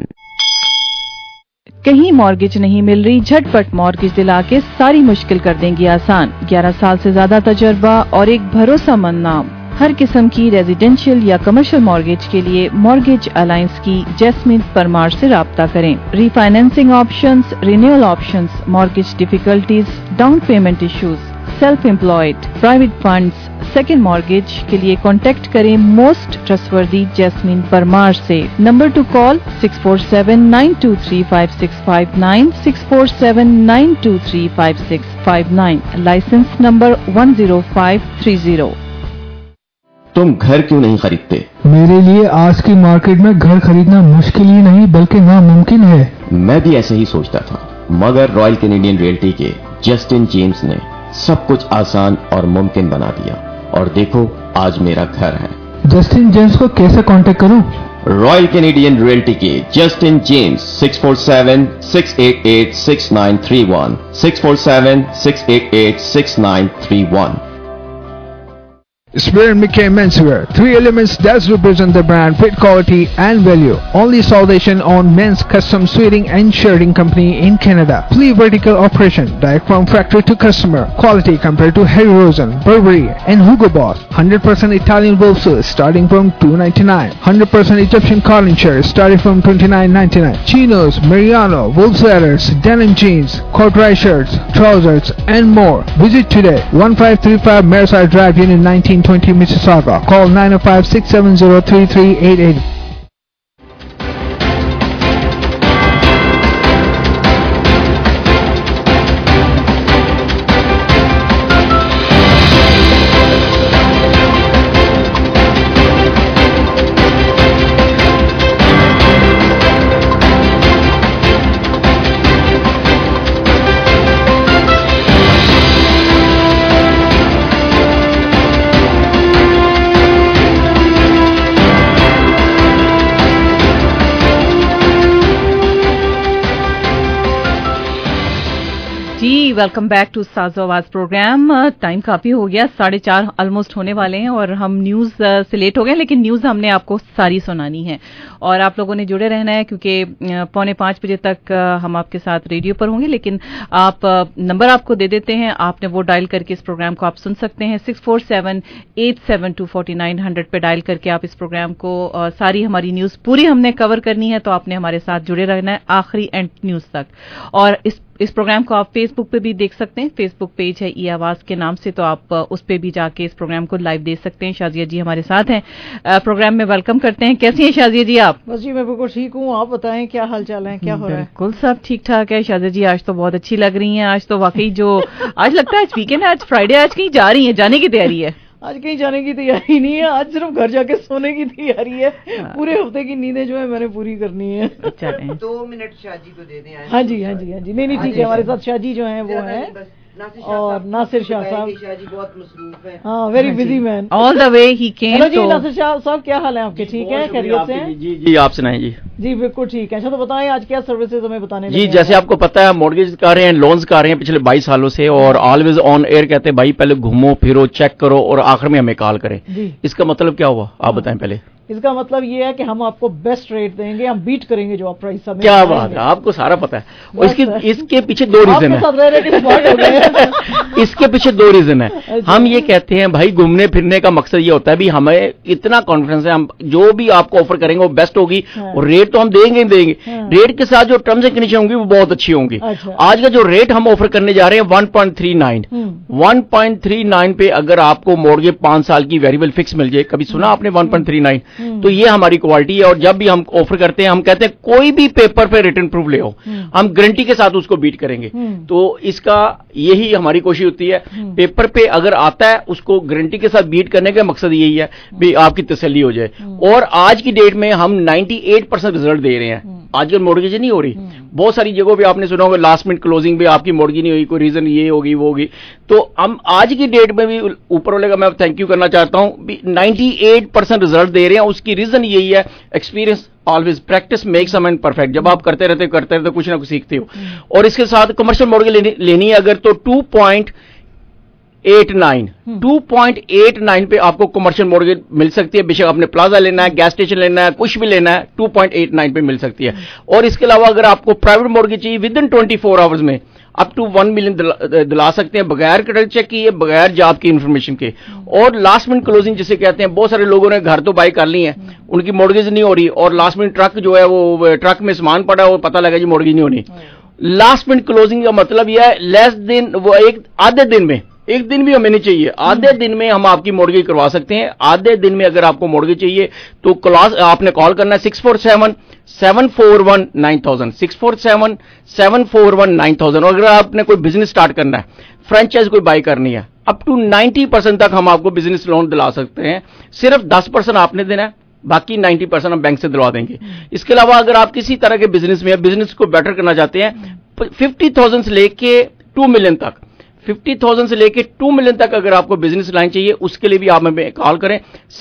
कहीं मॉर्गेज नहीं मिल रही, झटपट मॉर्गेज दिला के सारी मुश्किल कर देंगी आसान। 11 साल से ज्यादा तजर्बा और एक भरोसामंद नाम। हर किस्म की रेजिडेंशियल या कमर्शियल मॉर्गेज के लिए मॉर्गेज अलायंस की जैस्मिन परमार से राब्ता करें। Refinancing options, renewal options, mortgage difficulties, down payment issues, self employed, private funds, second mortgage के लिए कॉन्टेक्ट करें मोस्ट ट्रस्टवर्दी जैस्मिन परमार से। Number to call 647-923-5659, 647-923-5659। Licence number 10530। तुम घर क्यों नहीं खरीदते? मेरे लिए आज की मार्केट में घर खरीदना मुश्किल ही नहीं बल्कि नामुमकिन है। मैं भी ऐसे ही सोचता था, मगर रॉयल कैनेडियन रियल्टी के जस्टिन जेम्स ने सब कुछ आसान और मुमकिन बना दिया, और देखो आज मेरा घर है। जस्टिन जेम्स को कैसे कांटेक्ट करूं? रॉयल कैनेडियन रियल्टी के Justin James 647-688-6931, 647-688-6931। Spirit McKay Menswear, 3 elements that represent the brand, fit, quality and value. Only Salvation on men's custom suiting and shirting company in Canada. Fully vertical operation, direct from factory to customer. Quality compared to Harry Rosen, Burberry and Hugo Boss. 100% Italian wool suits starting from $299. 100% Egyptian cotton shirts starting from $29.99. Chinos, Mariano, wool sweaters, denim jeans, corduroy shirts, trousers and more. Visit today, 1535 Merside Drive, Unit 1920 Mississauga. Call 905-670-3388. Welcome back to साज़ो आवाज़ programme. Time काफ़ी हो गया, 4:30 almost होने वाले हैं और हम न्यूज़ से लेट हो गए, लेकिन न्यूज़ हमने आपको सारी सुनानी है और आप लोगों ने जुड़े रहना है क्योंकि 4:45 बजे तक हम आपके साथ रेडियो पर होंगे। लेकिन आप नंबर आपको दे देते हैं, आपने वो डायल करके इस प्रोग्राम को आप सुन सकते हैं। 647-872-4900 पे डायल करके आप इस प्रोग्राम को सारी हमारी न्यूज़ पूरी हमने कवर करनी है, तो आपने हमारे साथ जुड़े रहना है आखिरी एंड न्यूज़ तक। और इस प्रोग्राम को आप फेसबुक पे भी देख सकते हैं, फेसबुक पेज है ई आवाज़ के नाम से, तो आप उस पे भी जाके इस प्रोग्राम को लाइव देख सकते हैं। शाजिया जी हमारे साथ हैं, प्रोग्राम में वेलकम करते हैं। कैसी हैं शाजिया जी आप? बस जी मैं बिल्कुल ठीक हूँ, आप बताएं क्या हाल चाल है, क्या हो रहा है? बिल्कुल सब ठीक ठाक है शाजिया जी, आज तो बहुत अच्छी लग रही हैं। आज तो वाकई जो आज लगता है आज वीकेंड है, आज फ्राइडे, आज कहीं जा रही है, जाने की तैयारी है? आज कहीं जाने की तैयारी नहीं है, आज सिर्फ घर जाके सोने की तैयारी है। पूरे हफ्ते की नींदें जो है मैंने पूरी करनी है। 2 मिनट शाजी को दे दें। हाँ जी हाँ जी हाँ जी, नहीं ठीक है, हमारे साथ शाजी जो है वो है और नासिर शाह साहब बहुत मसरूफ है। हाँ, very busy man, all the way he came. Hello जी नासिर शाह साहब, क्या हाल है आपके? ठीक है, खैरियत से हैं? जी आप सुनाएं। जी बिल्कुल ठीक है। अच्छा तो बताएं आज क्या सर्विसेज हमें बताने जी। जैसे आपको पता है मॉर्गेज कर रहे हैं, लोन्स कर रहे हैं पिछले 22 सालों से, और ऑलवेज ऑन एयर कहते हैं भाई पहले घूमो फिरो चेक करो और आखिर में हमें कॉल करें। इसका मतलब क्या हुआ आप बताएं पहले? इसका मतलब ये है कि हम आपको बेस्ट रेट देंगे, हम बीट करेंगे जो आप प्राइस हमें। क्या बात है, आपको सारा पता है। और इसके पीछे 2 रीजन है। इसके पीछे 2 रीजन है। हम ये कहते हैं भाई घूमने फिरने का मकसद ये होता है भी हमें इतना कॉन्फिडेंस है, हम जो भी आपको ऑफर करेंगे वो बेस्ट होगी, और रेट तो हम देंगे ही देंगे। रेट के साथ जो टर्म्स एंड कंडीशन होंगी वो बहुत अच्छी होंगी। आज का जो रेट हम ऑफर करने जा रहे हैं 1.39 पे अगर आपको मोर्गेज 5 साल की वेरिएबल फिक्स मिल जाए, कभी सुना आपने 1.39? तो ये हमारी क्वालिटी है। और जब भी हम ऑफर करते हैं हम कहते हैं कोई भी पेपर पे रिटर्न प्रूफ ले आओ, हम गारंटी के साथ उसको बीट करेंगे। तो इसका यही हमारी कोशिश होती है, पेपर पे अगर आता है उसको गारंटी के साथ बीट करने का मकसद यही है भी आपकी तसल्ली हो जाए। और आज की डेट में हम 98% रिजल्ट दे रहे हैं। आजकल मॉर्गेज नहीं हो रही, बहुत सारी जगहों पे आपने सुना होगा लास्ट मिनट क्लोजिंग पे आपकी मॉर्गेज नहीं हुई, कोई रीजन ये होगी वो होगी। तो हम आज की डेट में भी ऊपर वाले का मैं थैंक यू करना चाहता हूं, 98% रिजल्ट दे रहे हैं। उसकी रीजन यही है, experience always, practice makes a man perfect. जब आप करते रहते कुछ ना कुछ सीखते हो। और इसके साथ कमर्शियल मॉर्गेज लेनी है अगर तो 2.89 पे आपको कमर्शियल मॉर्गेज मिल सकती है। बेशक आपने प्लाजा लेना है, गैस स्टेशन लेना है, कुछ भी लेना है, 2.89 पे मिल सकती है। और इसके अलावा अगर आपको प्राइवेट मॉर्गेज चाहिए विद इन 24 आवर्स में अप टू 1 मिलियन दिला सकते हैं, बगैर क्रेडिट चेक किए, बगैर जॉब की इन्फॉर्मेशन के। और लास्ट मिनट क्लोजिंग जिसे कहते हैं, बहुत सारे लोगों ने घर तो बाई कर ली है, उनकी मॉर्गेज नहीं हो रही, और लास्ट मिनट ट्रक जो है वो ट्रक में सामान पड़ा है, वो पता लगा जी मॉर्गेज नहीं होनी। लास्ट मिनट क्लोजिंग का मतलब यह है लेस दिन, वो आधे दिन में, एक दिन भी हमें नहीं चाहिए, आधे दिन में हम आपकी मॉर्गेज करवा सकते हैं। आधे दिन में अगर आपको मॉर्गेज चाहिए तो आपने कॉल करना है 647-741-9000, 647-741-9000। और अगर आपने कोई बिजनेस स्टार्ट करना है, फ्रेंचाइज कोई बाई करनी है, अप टू 90% तक हम आपको बिजनेस लोन दिला सकते हैं। सिर्फ 10% आपने देना है, बाकी 90% हम बैंक से दिलवा देंगे। इसके अलावा अगर आप किसी तरह के बिजनेस में बिजनेस को बेटर करना चाहते हैं, 50,000 से लेके 2 मिलियन तक, 50,000 से लेके 2 मिलियन तक अगर आपको बिजनेस लाइन चाहिए, उसके लिए भी आप हमें कॉल करें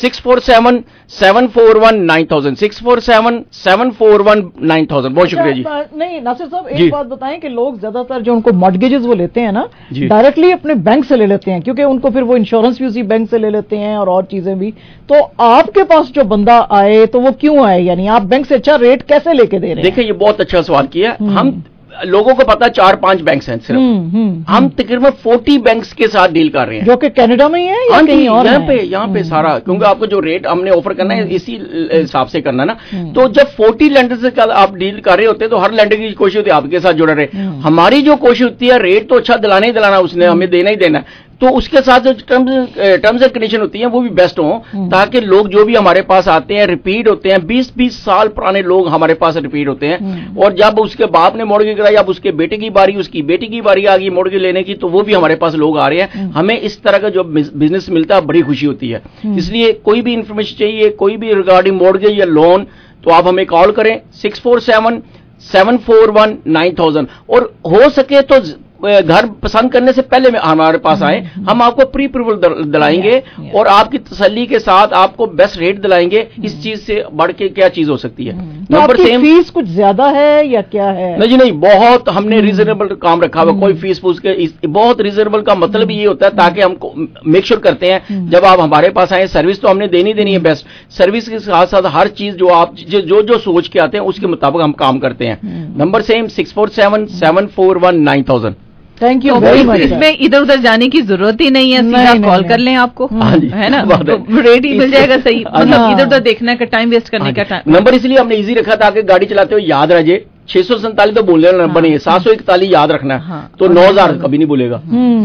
647-741-9000, 647-741-9000। बहुत शुक्रिया जी। नहीं नासिर साहब, एक बात बताएं कि लोग ज्यादातर जो उनको मॉर्गेजेस वो लेते हैं ना, डायरेक्टली अपने बैंक से ले लेते हैं, क्योंकि उनको फिर वो इंश्योरेंस भी उसी बैंक से ले लेते हैं और चीजें भी। तो आपके पास जो बंदा आए तो वो क्यों आए, यानी आप बैंक से अच्छा रेट कैसे लेके दे रहे हैं? देखिए ये बहुत अच्छा सवाल किया। हम लोगों को पता है 4-5 बैंक्स हैं सिर्फ, हम तकरीबन 40 बैंक्स के साथ डील कर रहे हैं, जो कि कनाडा में ही है या कहीं और? यहाँ पे सारा, क्योंकि आपको जो रेट हमने ऑफर करना है इसी हिसाब से करना ना। तो जब 40 लैंडर से आप डील कर रहे होते हैं तो हर लैंडर की कोशिश होती है आपके साथ जुड़ा रहे। हमारी जो कोशिश होती है रेट तो अच्छा दिलाना ही दिलाना, उसने हमें देना ही देना है, तो उसके साथ जो टर्म्स एंड कंडीशन होती हैं वो भी बेस्ट हों, ताकि लोग जो भी हमारे पास आते हैं रिपीट होते हैं। 20-20 साल पुराने लोग हमारे पास रिपीट होते हैं। और जब उसके बाप ने मॉर्गेज कराई, अब उसके बेटे की बारी, उसकी बेटी की बारी आ गई मॉर्गेज लेने की, तो वो भी हमारे पास लोग आ रहे हैं। हमें इस तरह का जो बिजनेस मिलता है बड़ी खुशी होती है। इसलिए कोई भी इंफॉर्मेशन चाहिए, कोई भी रिगार्डिंग मॉर्गेज या लोन, तो आप हमें कॉल करें 647-741-9000। और हो सके तो घर पसंद करने से पहले हमारे पास आए, हम आपको प्री अप्रूवल दिलाएंगे और आपकी तसल्ली के साथ आपको बेस्ट रेट दिलाएंगे। इस चीज से बढ़ के क्या चीज हो सकती है? नंबर सेम, फीस कुछ ज्यादा है या क्या है? नहीं नहीं, बहुत हमने रिजनेबल काम रखा हुआ, कोई फीस पूछ के, बहुत रिजनेबल का मतलब ये होता है ताकि हमको मेक श्योर करते हैं जब आप हमारे पास आए, सर्विस तो हमने देनी है बेस्ट, सर्विस के साथ साथ हर चीज जो आप जो सोच के आते हैं उसके मुताबिक हम काम करते हैं। Number same 647-741-9000। Thank you very much. इसमें इधर उधर जाने की जरूरत ही नहीं है, सीधा कॉल कर लें आपको, है ना, तो रेट ही मिल जाएगा सही, मतलब इधर उधर देखने का टाइम वेस्ट करने का टाइम। नंबर इसलिए हमने इजी रखा ताकि गाड़ी चलाते हुए याद रह जाए। 647 तो बोलने वाला नंबर नहीं है, 741 याद रखना है, तो 9000 कभी नहीं भूलेगा।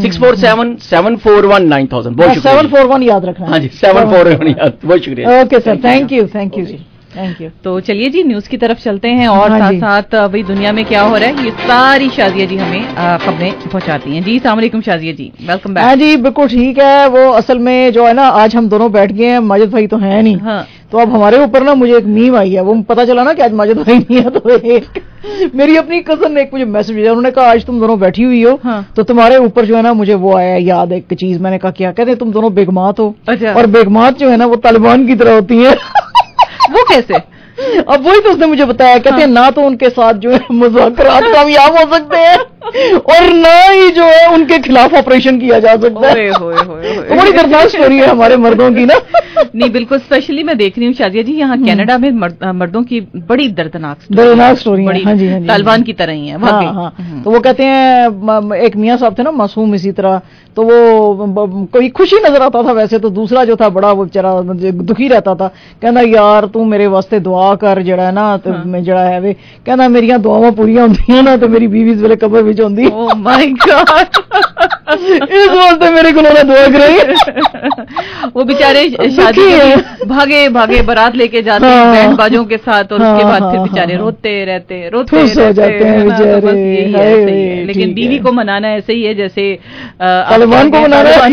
647-741-9000। बहुत शुक्रिया। 741 याद रखना। हाँ जी, 741 याद। बहुत शुक्रिया। ओके सर, थैंक यू जी, थैंक यू। तो चलिए जी न्यूज की तरफ चलते हैं और साथ साथ भाई दुनिया में क्या हो रहा है ये सारी शाजिया जी हमें खबरें पहुंचाती हैं। जी अस्सलाम वालेकुम शाजिया जी, वेलकम बैक। हाँ जी बिल्कुल ठीक है। वो असल में जो है ना, आज हम दोनों बैठ गए हैं, माजिद भाई तो है नहीं। हाँ। तो अब हमारे ऊपर ना मुझे एक मीम आई है, वो पता चला ना कि आज माजिद भाई नहीं है, तो एक मेरी अपनी कजन ने एक मुझे मैसेज भेजा, उन्होंने कहा आज तुम दोनों बैठी हुई हो। हाँ। तो तुम्हारे ऊपर जो है ना मुझे वो आया याद एक चीज। मैंने कहा क्या? कहते तुम दोनों बेगमात हो। अच्छा। और बेगमात जो है ना वो तालिबान की तरह होती है। वो कैसे? अब वही तो उसने मुझे बताया, कहते हैं ना तो उनके साथ जो है मुज़ाकरात कामयाब हो सकते हैं और ना ही जो है उनके खिलाफ ऑपरेशन किया जा सकता है। तो बड़ी दर्दनाक स्टोरी है हमारे मर्दों की ना। नहीं बिल्कुल, स्पेशली मैं देख रही हूँ शाजिया जी यहाँ कनाडा में मर्दों की बड़ी दर्दनाक स्टोरी है। हाँ जी, हाँ जी, तालिबान की तरह ही है। हाँ। तो वो कहते हैं एक मियाँ साहब थे ना मासूम इसी तरह, तो वो कोई खुशी नजर आता था वैसे, तो दूसरा जो था बड़ा वो बेचारा दुखी रहता था। कहना यार तू मेरे वास्ते दुआ कर जड़ा है ना, तो मैं जड़ा है वे कहना मेरिया दुआवां पूरियां होंदियां ना, तो मेरी बीवी इस वेले कबर विच होंदी। ओह माय गॉड, इस वास्ते मेरे को दुआ करेंगे। वो बेचारे शादी भागे भागे बारात लेके जाते हैं बैंड बाजों के साथ, और उसके बाद फिर बेचारे रोते रहते हो जाते हैं बेचारे। यही है, सही है। लेकिन बीवी को मनाना ऐसे ही है जैसे तालिबान को मनाना है।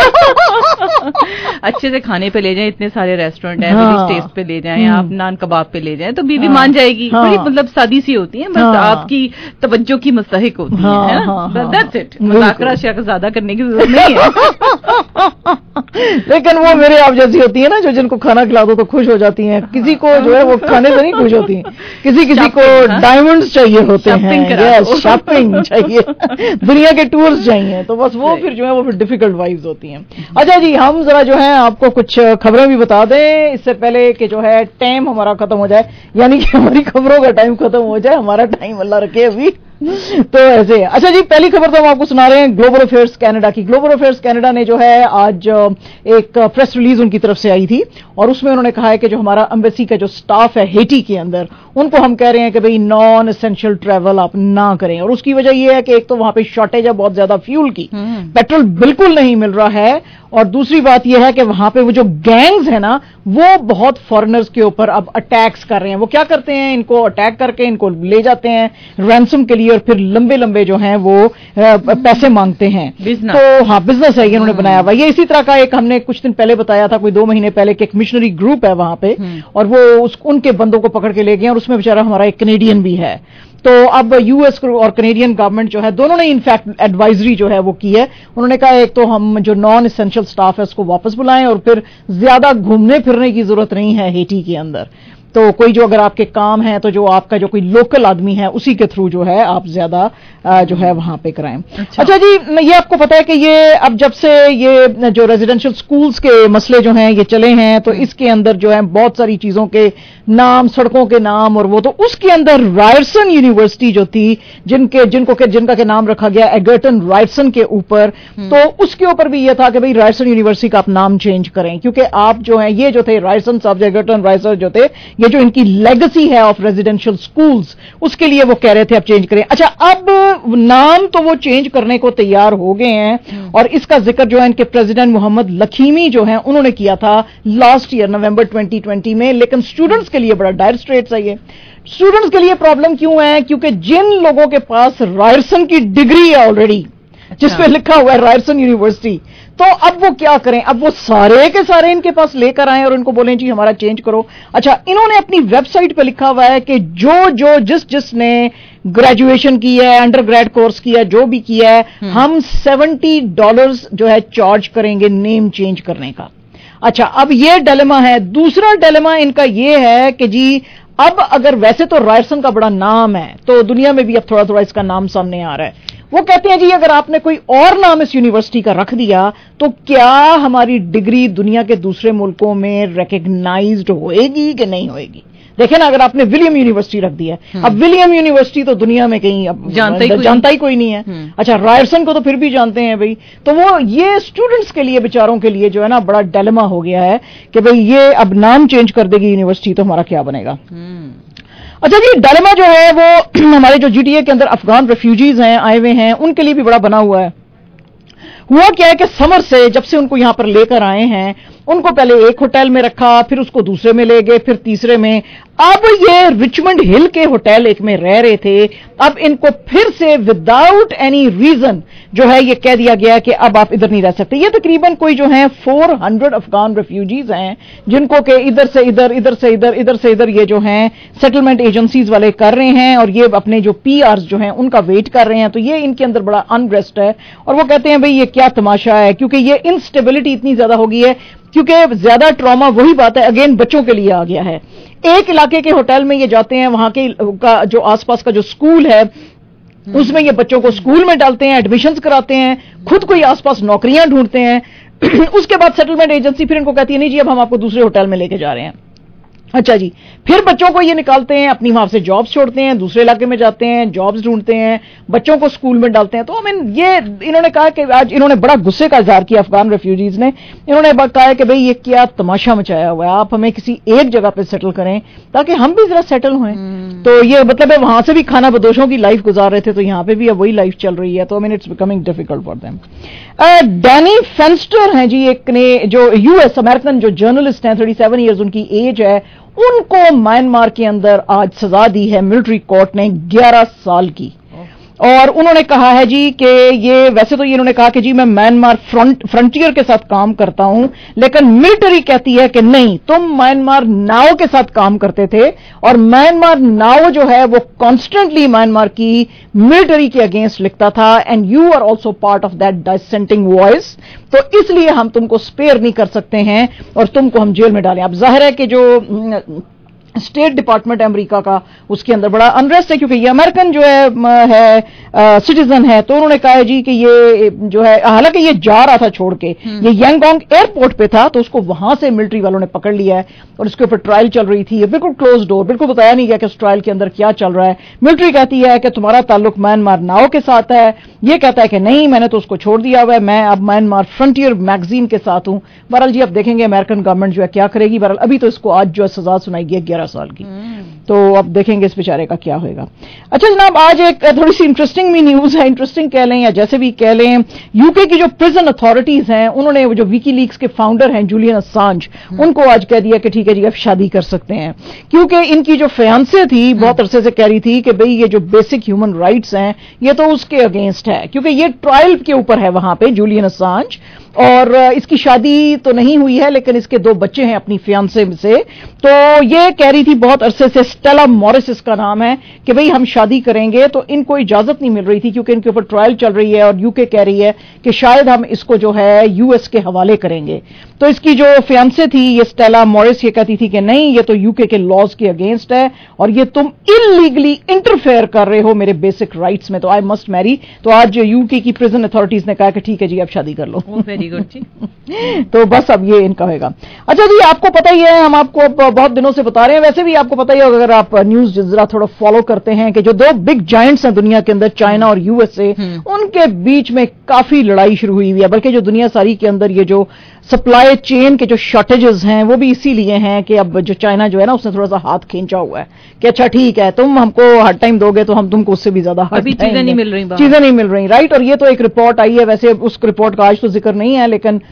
अच्छे से खाने पे ले जाएं, इतने सारे रेस्टोरेंट हैं, टेस्ट पे ले जाएं, आप नान कबाब पे ले जाएं, तो बीवी मान जाएगी। बड़ी मतलब सादी सी होती है, बस आपकी तवज्जो की मुस्तहिक होती है ना, दैट्स इट। मुज़ाकरा शहज़ादा करने की जरूरत नहीं है। लेकिन वो मेरे आप जैसी होती है ना, जो जिनको खाना खिला दो तो खुश हो जाती हैं। किसी को जो है वो खाने से नहीं खुश होती, किसी को डायमंड्स चाहिए होते हैं, शॉपिंग चाहिए, दुनिया के टूर्स चाहिए, तो बस वो फिर जो है वो फिर डिफिकल्ट वाइब्स होती हैं। अच्छा जी, हम जरा जो है आपको कुछ खबरें भी बता दें इससे पहले कि जो है टाइम हमारा खत्म हो जाए, यानी कि हमारी खबरों का टाइम खत्म हो जाए। हमारा टाइम अल्लाह रखे अभी तो ऐसे। अच्छा जी, पहली खबर तो हम आपको सुना रहे हैं ग्लोबल अफेयर्स कनाडा की। ग्लोबल अफेयर्स कनाडा ने जो है आज एक प्रेस रिलीज उनकी तरफ से आई थी, और उसमें उन्होंने कहा है कि जो हमारा एम्बेसी का जो स्टाफ है हेटी के अंदर, उनको हम कह रहे हैं कि भाई नॉन एसेंशियल ट्रैवल आप ना करें। और उसकी वजह यह है कि एक तो वहां पे शॉर्टेज है बहुत ज्यादा फ्यूल की, पेट्रोल बिल्कुल नहीं मिल रहा है, और दूसरी बात यह है कि वहां पे वो जो गैंग्स है ना वो बहुत फॉरेनर्स के ऊपर अब अटैक्स कर रहे हैं। वो क्या करते हैं, इनको अटैक करके इनको ले जाते हैं रैंसम के लिए, और फिर लंबे लंबे जो हैं वो पैसे मांगते हैं। तो हाँ, बिजनेस है ये उन्होंने बनाया हुआ। ये इसी तरह का एक हमने कुछ दिन पहले बताया था, कोई 2 महीने पहले, कि एक मिशनरी ग्रुप है वहां पे, और वो उनके बंदों को पकड़ के ले गए, और उसमें बेचारा हमारा एक कैनेडियन भी है। तो अब यूएस और कैनेडियन गवर्नमेंट जो है दोनों ने इनफैक्ट एडवाइजरी जो है वो की है। उन्होंने कहा एक तो हम जो नॉन एसेंशियल स्टाफ है उसको वापस बुलाएं, और फिर ज्यादा घूमने फिरने की जरूरत नहीं है हेटी के अंदर। तो कोई जो अगर आपके काम है तो जो आपका जो कोई लोकल आदमी है उसी के थ्रू जो है आप ज्यादा जो है वहां पे कराएं। अच्छा जी, ये आपको पता है कि ये अब जब से ये जो रेजिडेंशियल स्कूल्स के मसले जो हैं ये चले हैं, तो इसके अंदर जो है बहुत सारी चीजों के नाम, सड़कों के नाम, और वो तो उसके अंदर रायरसन यूनिवर्सिटी जो थी जिनका के नाम रखा गया एगर्टन रायरसन के ऊपर, तो उसके ऊपर भी ये था कि भाई रायरसन यूनिवर्सिटी का आप नाम चेंज करें, क्योंकि आप जो है ये जो थे रायरसन साहब, एगर्टन रायरसन जो थे, ये जो इनकी लेगेसी है ऑफ रेजिडेंशियल स्कूल्स, उसके लिए वो कह रहे थे अब चेंज करें। अच्छा, अब नाम तो वो चेंज करने को तैयार हो गए हैं, और इसका जिक्र जो है इनके प्रेसिडेंट मोहम्मद लखीमी जो है उन्होंने किया था लास्ट ईयर नवंबर 2020 में। लेकिन स्टूडेंट्स के लिए बड़ा डायर स्ट्रेट्स है ये। स्टूडेंट्स के लिए प्रॉब्लम क्यों है? क्योंकि जिन लोगों के पास रायरसन की डिग्री है ऑलरेडी, जिस पे लिखा हुआ है रायरसन यूनिवर्सिटी, تو اب وہ کیا کریں؟ اب وہ سارے کے سارے ان کے پاس لے کر آئیں اور ان کو بولیں جی ہمارا چینج کرو. اچھا انہوں نے اپنی ویب سائٹ پہ لکھا ہوا ہے کہ جس نے گریجویشن کی ہے, انڈر گریڈ کورس کیا, جو بھی کیا ہے, ہم $70 جو ہے چارج کریں گے نیم چینج کرنے کا. اچھا اب یہ ڈیلیما ہے. دوسرا ڈیلیما ان کا یہ ہے کہ جی اب اگر ویسے تو رائرسن کا بڑا نام ہے تو دنیا میں بھی اب تھوڑا تھوڑا اس کا نام سامنے آ رہا ہے. وہ کہتے ہیں جی اگر آپ نے کوئی اور نام اس یونیورسٹی کا رکھ دیا تو کیا ہماری ڈگری دنیا کے دوسرے ملکوں میں ریکگنائزڈ ہوئے گی کہ نہیں ہوئے گی؟ دیکھیں نا, اگر آپ نے ولیم یونیورسٹی رکھ دیا, اب ولیم یونیورسٹی تو دنیا میں کہیں اب جانتا ہی کوئی نہیں ہے. اچھا رائرسن کو تو پھر بھی جانتے ہیں بھائی. تو وہ یہ اسٹوڈنٹس کے لیے بیچاروں کے لیے جو ہے نا بڑا ڈیلیما ہو گیا ہے کہ بھائی یہ اب نام چینج کر دے گی یونیورسٹی تو ہمارا کیا بنے گا. اچھا جی ڈیلیما جو ہے وہ ہمارے جو جی ٹی اے کے اندر افغان ریفیوجیز ہیں آئے ہوئے ہیں ان کے لیے بھی بڑا بنا ہوا ہے. ہوا کیا ہے کہ سمر سے جب سے ان کو یہاں پر لے کر آئے ہیں ان کو پہلے ایک ہوٹل میں رکھا, پھر اس کو دوسرے میں لے گئے, پھر تیسرے میں. اب یہ رچمنڈ ہل کے ہوٹل ایک میں رہ رہے تھے, اب ان کو پھر سے وداؤٹ اینی ریزن جو ہے یہ کہہ دیا گیا کہ اب آپ ادھر نہیں رہ سکتے. یہ تقریباً کوئی جو ہیں 400 افغان ریفیوجیز ہیں جن کو کہ ادھر سے ادھر, ادھر سے ادھر, ادھر سے ادھر یہ جو ہیں سیٹلمنٹ ایجنسیز والے کر رہے ہیں اور یہ اپنے جو پی آرز جو ہیں ان کا ویٹ کر رہے ہیں. تو یہ ان کے اندر بڑا انریسٹ ہے اور وہ کہتے ہیں بھئی یہ کیا تماشا ہے, کیونکہ یہ انسٹیبلٹی اتنی زیادہ ہو گئی ہے. کیونکہ زیادہ ٹراما وہی بات ہے اگین بچوں کے لیے آ گیا ہے. ایک علاقے کے ہوٹل میں یہ جاتے ہیں, وہاں کے جو آس پاس کا جو سکول ہے اس میں یہ بچوں کو سکول میں ڈالتے ہیں, ایڈمیشنز کراتے ہیں, خود کوئی آس پاس نوکریاں ڈھونڈتے ہیں. اس کے بعد سیٹلمنٹ ایجنسی پھر ان کو کہتی ہے نہیں جی اب ہم آپ کو دوسرے ہوٹل میں لے کے جا رہے ہیں. اچھا جی پھر بچوں کو یہ نکالتے ہیں, اپنی وہاں سے جابز چھوڑتے ہیں, دوسرے علاقے میں جاتے ہیں, جابز ڈھونڈتے ہیں, بچوں کو اسکول میں ڈالتے ہیں. تو یہ انہوں نے کہا کہ آج انہوں نے بڑا غصے کا اظہار کیا افغان ریفیوجیز نے. انہوں نے کہا کہ بھئی یہ کیا تماشا مچایا ہوا ہے, آپ ہمیں کسی ایک جگہ پہ سیٹل کریں تاکہ ہم بھی ذرا سیٹل ہوئیں. تو یہ مطلب ہے وہاں سے بھی کھانا بدوشوں کی لائف گزار رہے تھے تو یہاں پہ بھی اب وہی لائف چل رہی ہے. تو it's becoming difficult for them. Danny Fenster ہیں جی ایک نے جو یو ایس امریکن جو جرنلسٹ ہیں 37 ایئرز ان کی ایج ہے, ان کو میانمار کے اندر آج سزا دی ہے ملٹری کورٹ نے 11 سال کی. اور انہوں نے کہا ہے جی کہ یہ ویسے تو یہ انہوں نے کہا کہ جی میں میانمار فرنٹیئر کے ساتھ کام کرتا ہوں, لیکن ملٹری کہتی ہے کہ نہیں تم میانمار ناؤ کے ساتھ کام کرتے تھے اور میانمار ناؤ جو ہے وہ کانسٹنٹلی میانمار کی ملٹری کے اگینسٹ لکھتا تھا and you are also part of that dissenting voice, تو اس لیے ہم تم کو اسپیئر نہیں کر سکتے ہیں اور تم کو ہم جیل میں ڈالیں. اب ظاہر ہے کہ جو اسٹیٹ ڈپارٹمنٹ امریکہ کا اس کے اندر بڑا انریسٹ ہے کیونکہ یہ امریکن جو ہے سٹیزن ہے. تو انہوں نے کہا جی کہ یہ جو ہے حالانکہ یہ جا رہا تھا چھوڑ کے, یہ ینگونگ ایئرپورٹ پہ تھا تو اس کو وہاں سے ملٹری والوں نے پکڑ لیا ہے اور اس کے اوپر ٹرائل چل رہی تھی. یہ بالکل کلوز ڈور, بالکل بتایا نہیں گیا کہ اس ٹرائل کے اندر کیا چل رہا ہے. ملٹری کہتی ہے کہ تمہارا تعلق میانمار ناؤ کے ساتھ ہے, یہ کہتا ہے کہ نہیں میں نے تو اس کو چھوڑ دیا ہوا ہے, میں اب میانمار فرنٹیئر میگزین کے ساتھ ہوں. بہرحال جی اب دیکھیں گے امریکن گورنمنٹ جو ہے کیا کرے گی. بہرحال ابھی تو اس کو آج جو ہے سزا سنائی گئی 11 سال کی, تو اب دیکھیں گے اس بیچارے کا کیا ہوئے گا. اچھا جناب آج ایک تھوڑی سی انٹرسٹنگ بھی نیوز ہے, انٹرسٹنگ کہہ لیں یا جیسے بھی کہہ لیں. یو کے کی جو پرزن اتھارٹیز ہیں انہوں نے جو ویکی لیکس کے فاؤنڈر ہیں جولین اسانج, ان کو آج کہہ دیا کہ ٹھیک ہے جی آپ شادی کر سکتے ہیں, کیونکہ ان کی جو فیانسے تھی بہت عرصے سے کہہ رہی تھی کہ بھئی یہ جو بیسک ہیومن رائٹس ہیں یہ تو اس کے اگینسٹ ہے, کیونکہ یہ ٹرائل کے اوپر ہے وہاں پہ جولین اسانج, اور اس کی شادی تو نہیں ہوئی ہے لیکن اس کے 2 بچے ہیں اپنی فیانسے سے. تو یہ کہہ رہی تھی بہت عرصے سے, اسٹیلا موریس اس کا نام ہے, کہ بھئی ہم شادی کریں گے. تو ان کو اجازت نہیں مل رہی تھی کیونکہ ان کے اوپر ٹرائل چل رہی ہے اور یو کے کہہ رہی ہے کہ شاید ہم اس کو جو ہے یو ایس کے حوالے کریں گے. تو اس کی جو فیانسے تھی یہ اسٹیلا موریس یہ کہتی تھی کہ نہیں یہ تو یو کے لاز کے اگینسٹ ہے اور یہ تم انلیگلی انٹرفیئر کر رہے ہو میرے بیسک رائٹس میں, تو آئی مسٹ میری. تو آج یو کے کی پرزن اتھارٹیز نے کہا کہ ٹھیک ہے جی اب شادی کر لو. تو بس اب یہ ان کا ہوئے گا. اچھا جی آپ کو پتہ ہی ہے, ہم آپ کو بہت دنوں سے بتا رہے ہیں, ویسے بھی آپ کو پتہ ہی ہوگا اگر آپ نیوز ذرا تھوڑا فالو کرتے ہیں, کہ جو 2 بگ جائنٹس ہیں دنیا کے اندر چائنا اور یو ایس اے, ان کے بیچ میں کافی لڑائی شروع ہوئی ہوئی ہے. بلکہ جو دنیا ساری کے اندر یہ جو سپلائی چین کے جو شارٹیجز ہیں وہ بھی اسی لیے ہیں کہ اب جو چائنا جو ہے نا اس نے تھوڑا سا ہاتھ کھینچا ہوا ہے کہ اچھا ٹھیک ہے تم ہم کو ہر ٹائم دو گے تو ہم تم کو اس سے بھی زیادہ چیزیں نہیں مل رہی رائٹ. اور یہ تو ایک رپورٹ آئی ہے, ویسے اس رپورٹ کا آج تو ذکر نہیں ہے لیکن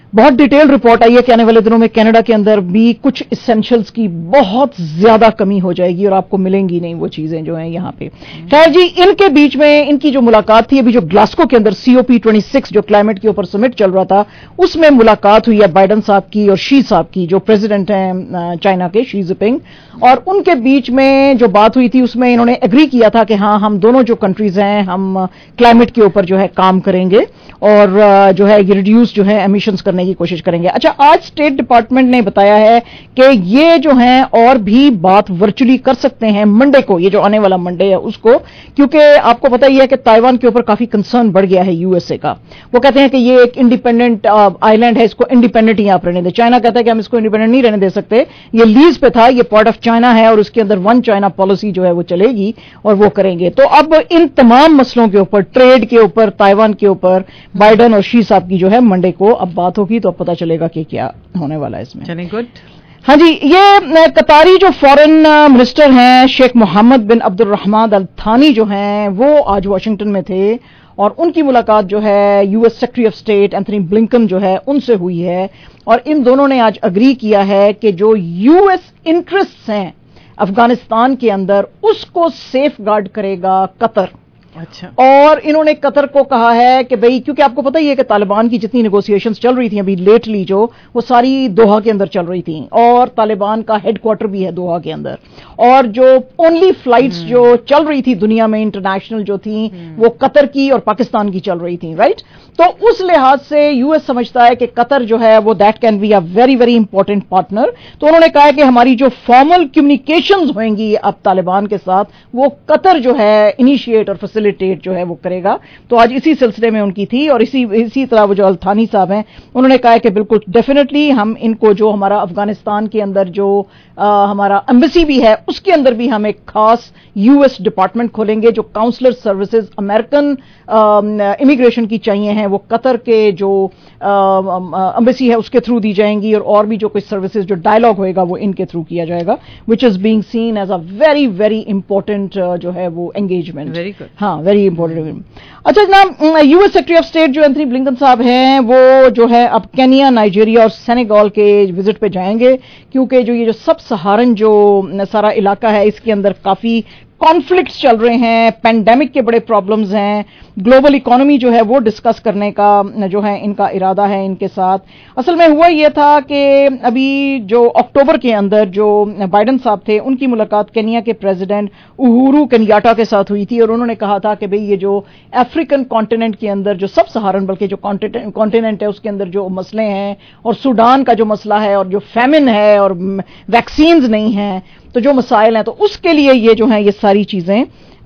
बहुत डिटेल रिपोर्ट आई है कि आने वाले दिनों में कनाडा के अंदर भी कुछ इसेंशियल्स की बहुत ज्यादा कमी हो जाएगी और आपको मिलेंगी नहीं वो चीजें जो हैं यहाँ पे। खैर जी, इनके बीच में इनकी जो मुलाकात थी अभी जो ग्लासगो के अंदर COP26 जो क्लाइमेट के ऊपर समिट चल रहा था उसमें मुलाकात हुई है बाइडन साहब की और शी साहब की, जो प्रेसिडेंट हैं चाइना के, शी जिनपिंग, और उनके बीच में जो बात हुई थी उसमें इन्होंने एग्री किया था कि हाँ हम दोनों जो कंट्रीज हैं हम क्लाइमेट के ऊपर जो है काम करेंगे और जो है ये रिड्यूस जो है एमिशंस करने की कोशिश करेंगे। अच्छा, आज स्टेट डिपार्टमेंट ने बताया है कि ये जो है और भी बात वर्चुअली कर सकते हैं मंडे को, ये जो आने वाला मंडे है उसको, क्योंकि आपको पता ही है कि ताइवान के ऊपर काफी कंसर्न बढ़ गया है यूएसए का। वो कहते हैं कि ये एक इंडिपेंडेंट आइलैंड है, इसको इंडिपेंडेंट ही आप रहने दें। चाइना कहता है कि हम इसको इंडिपेंडेंट नहीं रहने दे सकते, ये लीज पे था, ये पार्ट ऑफ चाइना है और उसके अंदर वन चाइना पॉलिसी जो है वो चलेगी और वो करेंगे। तो अब इन तमाम मसलों के ऊपर, ट्रेड के ऊपर, ताइवान के ऊपर बाइडन और शी साहब की जो है मंडे को अब बात होगी, तो अब पता चलेगा कि क्या होने वाला है इसमें। चलिए, गुड। हाँ जी, ये कतारी जो फॉरेन मिनिस्टर हैं Sheikh Mohammed bin Abdulrahman Al Thani जो हैं वो आज वाशिंगटन में थे और उनकी मुलाकात जो है US secretary of state Antony Blinken जो है उनसे हुई है और इन दोनों ने आज अग्री किया है कि जो यूएस इंटरेस्ट्स हैं अफगानिस्तान के अंदर उसको सेफ गार्ड करेगा कतर। अच्छा। और इन्होंने कतर को कहा है कि भाई, क्योंकि आपको पता ही है कि तालिबान की जितनी नेगोशिएशंस चल रही थी अभी लेटली जो, वो सारी दोहा के अंदर चल रही थी और तालिबान का हेडक्वार्टर भी है दोहा के अंदर, और जो ओनली फ्लाइट्स जो चल रही थी दुनिया में इंटरनेशनल जो थी वो कतर की और पाकिस्तान की चल रही थी, राइट। तो उस लिहाज से यूएस समझता है कि कतर जो है वो that can be a very very important partner. तो उन्होंने कहा कि हमारी जो फॉर्मल कम्युनिकेशंस होंगी अब तालिबान के साथ वो कतर जो है इनिशिएट और फैसिलिटेट जो है वो करेगा। तो आज इसी सिलसिले में उनकी थी और इसी तरह वो जो अल्थानी साहब हैं उन्होंने कहा कि बिल्कुल डेफिनेटली हम इनको जो हमारा अफगानिस्तान के अंदर जो हमारा एम्बेसी भी है उसके अंदर भी हम एक खास यूएस डिपार्टमेंट खोलेंगे। जो काउंसलर सर्विसेज अमेरिकन इमिग्रेशन की चाहिए हैं वो कतर के जो एम्बेसी है उसके थ्रू दी जाएंगी और भी जो कुछ सर्विसेज जो डायलॉग होएगा वो इनके थ्रू किया जाएगा, which is being seen as a very very important जो है वो एंगेजमेंट। Very good. हाँ, वेरी इंपॉर्टेंट। अच्छा जनाब, यूएस सेक्रेटरी ऑफ स्टेट जो एंथनी ब्लिंकन साहब हैं वो जो है अब केनिया, नाइजीरिया और सेनेगल के विजिट पे जाएंगे, क्योंकि जो ये जो सब सहारन जो सारा इलाका है इसके अंदर काफी कॉन्फ्लिक्ट्स चल रहे हैं, पेंडेमिक के बड़े प्रॉब्लम्स हैं, ग्लोबल इकोनॉमी जो है वो डिस्कस करने का जो है इनका इरादा है इनके साथ। असल में हुआ ये था कि अभी जो अक्टूबर के अंदर जो बाइडन साहब थे उनकी मुलाकात केनिया के प्रेसिडेंट उहुरू केनियाटा के साथ हुई थी और उन्होंने कहा था कि भाई ये जो अफ्रीकन कॉन्टिनेंट के अंदर जो सब सहारन बल्कि जो कॉन्टिनेंट है उसके अंदर जो मसले हैं और सूडान का जो मसला है और जो फैमिन है और वैक्सीन्स नहीं हैं, तो जो मसाइल हैं, तो उसके लिए ये जो है ये सारी चीजें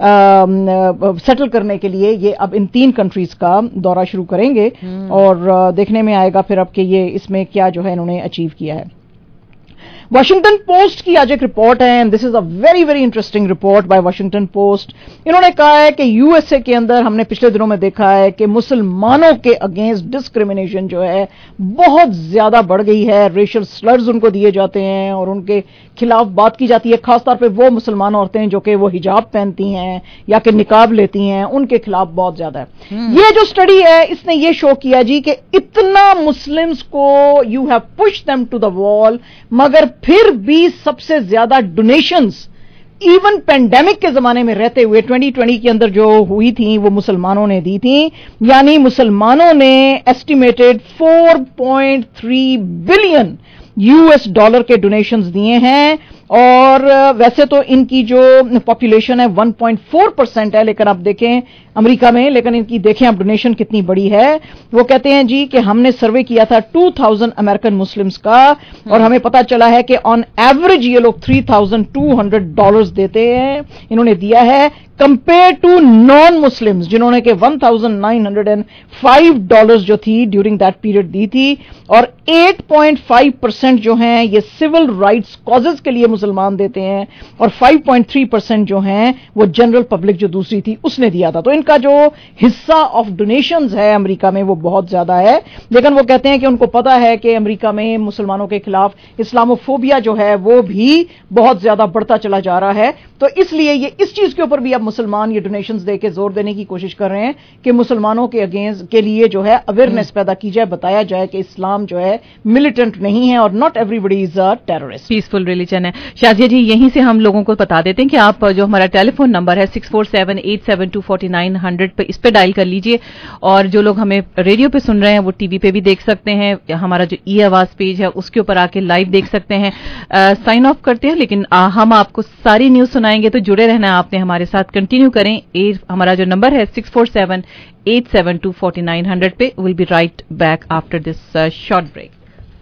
सेटल करने के लिए ये अब इन 3 कंट्रीज का दौरा शुरू करेंगे और देखने में आएगा फिर अब कि ये इसमें क्या जो है इन्होंने अचीव किया है। वाशिंगटन पोस्ट की आज एक रिपोर्ट है and this is a very very interesting report by Washington Post. इन्होंने कहा है कि यूएसए के अंदर हमने पिछले दिनों में देखा है कि मुसलमानों के अगेंस्ट डिस्क्रिमिनेशन जो है बहुत ज्यादा बढ़ गई है, रेशियल स्लर्स उनको दिए जाते हैं और उनके खिलाफ बात की जाती है, खासतौर पे वो मुसलमान औरतें जो कि वो हिजाब पहनती हैं या कि निकाब लेती हैं उनके खिलाफ बहुत ज्यादा है। ये जो स्टडी है इसने ये शो किया जी कि इतना मुस्लिम्स को you have push them to the wall, मगर फिर भी सबसे ज्यादा डोनेशंस इवन पेंडेमिक के जमाने में रहते हुए 2020 के अंदर जो हुई थी वो मुसलमानों ने दी थी, यानी मुसलमानों ने एस्टिमेटेड 4.3 बिलियन यूएस डॉलर के डोनेशंस दिए हैं। और वैसे तो इनकी जो पॉपुलेशन है 1.4% है, लेकिन आप देखें अमेरिका में, लेकिन इनकी देखें आप डोनेशन कितनी बड़ी है। वो कहते हैं जी कि हमने सर्वे किया था 2000 अमेरिकन मुस्लिम्स का और हमें पता चला है कि ऑन एवरेज ये लोग $3,200 देते हैं, इन्होंने दिया है, कंपेयर टू नॉन मुस्लिम्स जिन्होंने के $1,905 जो थी ड्यूरिंग दैट पीरियड दी थी। और 8.5% जो हैं ये सिविल राइट्स कॉजेज के लिए مسلمان دیتے ہیں, اور 5.3% جو ہیں وہ جنرل پبلک جو دوسری تھی اس نے دیا تھا. تو ان کا جو حصہ آف ڈونیشنز ہے امریکہ میں وہ بہت زیادہ ہے. لیکن وہ کہتے ہیں کہ ان کو پتا ہے کہ امریکہ میں مسلمانوں کے خلاف اسلاموفوبیا جو ہے وہ بھی بہت زیادہ بڑھتا چلا جا رہا ہے. تو اس لیے یہ اس چیز کے اوپر بھی اب مسلمان یہ ڈونیشنز دے کے زور دینے کی کوشش کر رہے ہیں کہ مسلمانوں کے اگینسٹ کے لیے جو ہے اویئرنیس پیدا کی جائے, بتایا جائے کہ اسلام جو ہے ملیٹنٹ نہیں ہے اور not everybody is a terrorist, peaceful religion ہے. شازیہ جی یہیں سے ہم لوگوں کو بتا دیتے ہیں کہ آپ جو ہمارا ٹیلی فون نمبر ہے 6478724900 پہ اس پہ ڈائل کر لیجئے, اور جو لوگ ہمیں ریڈیو پہ سن رہے ہیں وہ ٹی وی پہ بھی دیکھ سکتے ہیں, ہمارا جو ای آواز پیج ہے اس کے اوپر آ کے لائیو دیکھ سکتے ہیں. سائن آف کرتے ہیں, لیکن ہم آپ کو ساری نیوز سنائیں گے, تو جڑے رہنا ہے آپ نے ہمارے ساتھ, کنٹینیو کریں. ہمارا جو نمبر ہے 6478724900 پہ. Will be right back after this short break.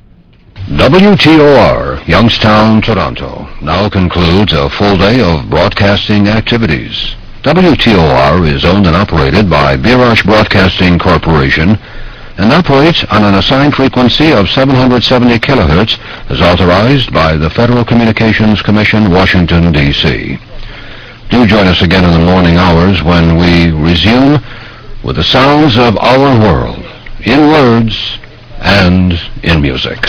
WTOR, Youngstown, Toronto, now concludes a full day of broadcasting activities. WTOR is owned and operated by Birash Broadcasting Corporation and operates on an assigned frequency of 770 kilohertz as authorized by the Federal Communications Commission, Washington, D.C. Do join us again in the morning hours when we resume with the sounds of our world, in words and in music.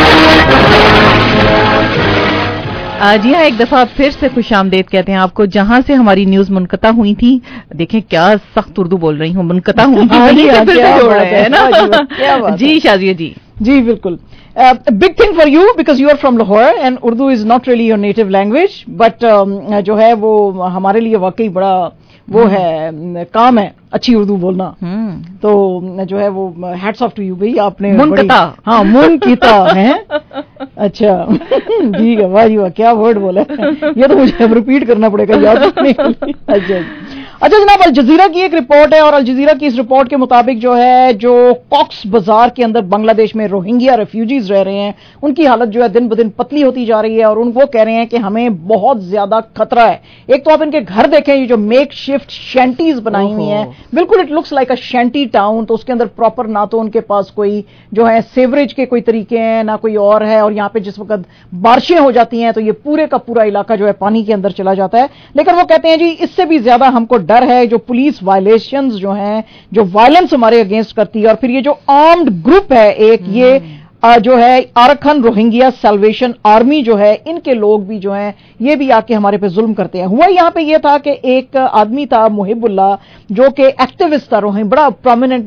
جی ہاں, ایک دفعہ پھر سے خوش آمدید کہتے ہیں آپ کو. جہاں سے ہماری نیوز منقطع ہوئی تھی, دیکھیں کیا سخت اردو بول رہی ہوں, منقطع ہوئی تھی پھر سے جوڑ رہے ہیں نا. جی شازیہ جی. جی بالکل. Big thing for you because you are from Lahore and Urdu is not really your native language, but جو ہے وہ ہمارے لیے واقعی بڑا وہ ہے کام ہے اچھی اردو بولنا. تو جو ہے وہ ہیٹس آف ٹو یو بھائی, آپ نے ہاں منقطع ہے. اچھا ٹھیک ہے, واہ واہ کیا ورڈ بولا ہے, یہ تو مجھے ریپیٹ کرنا پڑے گا یاد رکھنے کے لیے. اچھا جناب, الجزیرہ کی ایک رپورٹ ہے, اور الجزیرہ کی اس رپورٹ کے مطابق جو ہے جو کاکس بازار کے اندر بنگلہ دیش میں روہنگیا ریفیوجیز رہ رہے ہیں, ان کی حالت جو ہے دن بدن پتلی ہوتی جا رہی ہے, اور وہ کہہ رہے ہیں کہ ہمیں بہت زیادہ خطرہ ہے. ایک تو آپ ان کے گھر دیکھیں, یہ جو میک شفٹ شینٹیز بنائی ہوئی ہیں, بالکل it looks like a shanty town. تو اس کے اندر پراپر نہ تو ان کے پاس کوئی جو ہے سیوریج کے کوئی طریقے ہیں نہ کوئی اور ہے, اور یہاں پہ جس وقت بارشیں ہو جاتی ہیں تو یہ پورے کا پورا علاقہ جو ہے پانی کے اندر چلا جاتا ہے. لیکن وہ کہتے ہیں جی اس سے بھی زیادہ ہم کو ڈر ہے جو پولیس وائلیشنز جو ہیں, جو وائلنس ہمارے اگینسٹ کرتی ہے, اور پھر یہ جو آرمڈ گروپ ہے ایک, یہ جو ہے آرکھن روہنگیا سیلویشن آرمی جو ہے, ان کے لوگ بھی جو ہیں یہ بھی آ کے ہمارے پہ ظلم کرتے ہیں. ہوا یہاں پہ یہ تھا کہ ایک آدمی تھا محب اللہ جو کہ ایکٹیوسٹ تھا, بڑا پرومیننٹ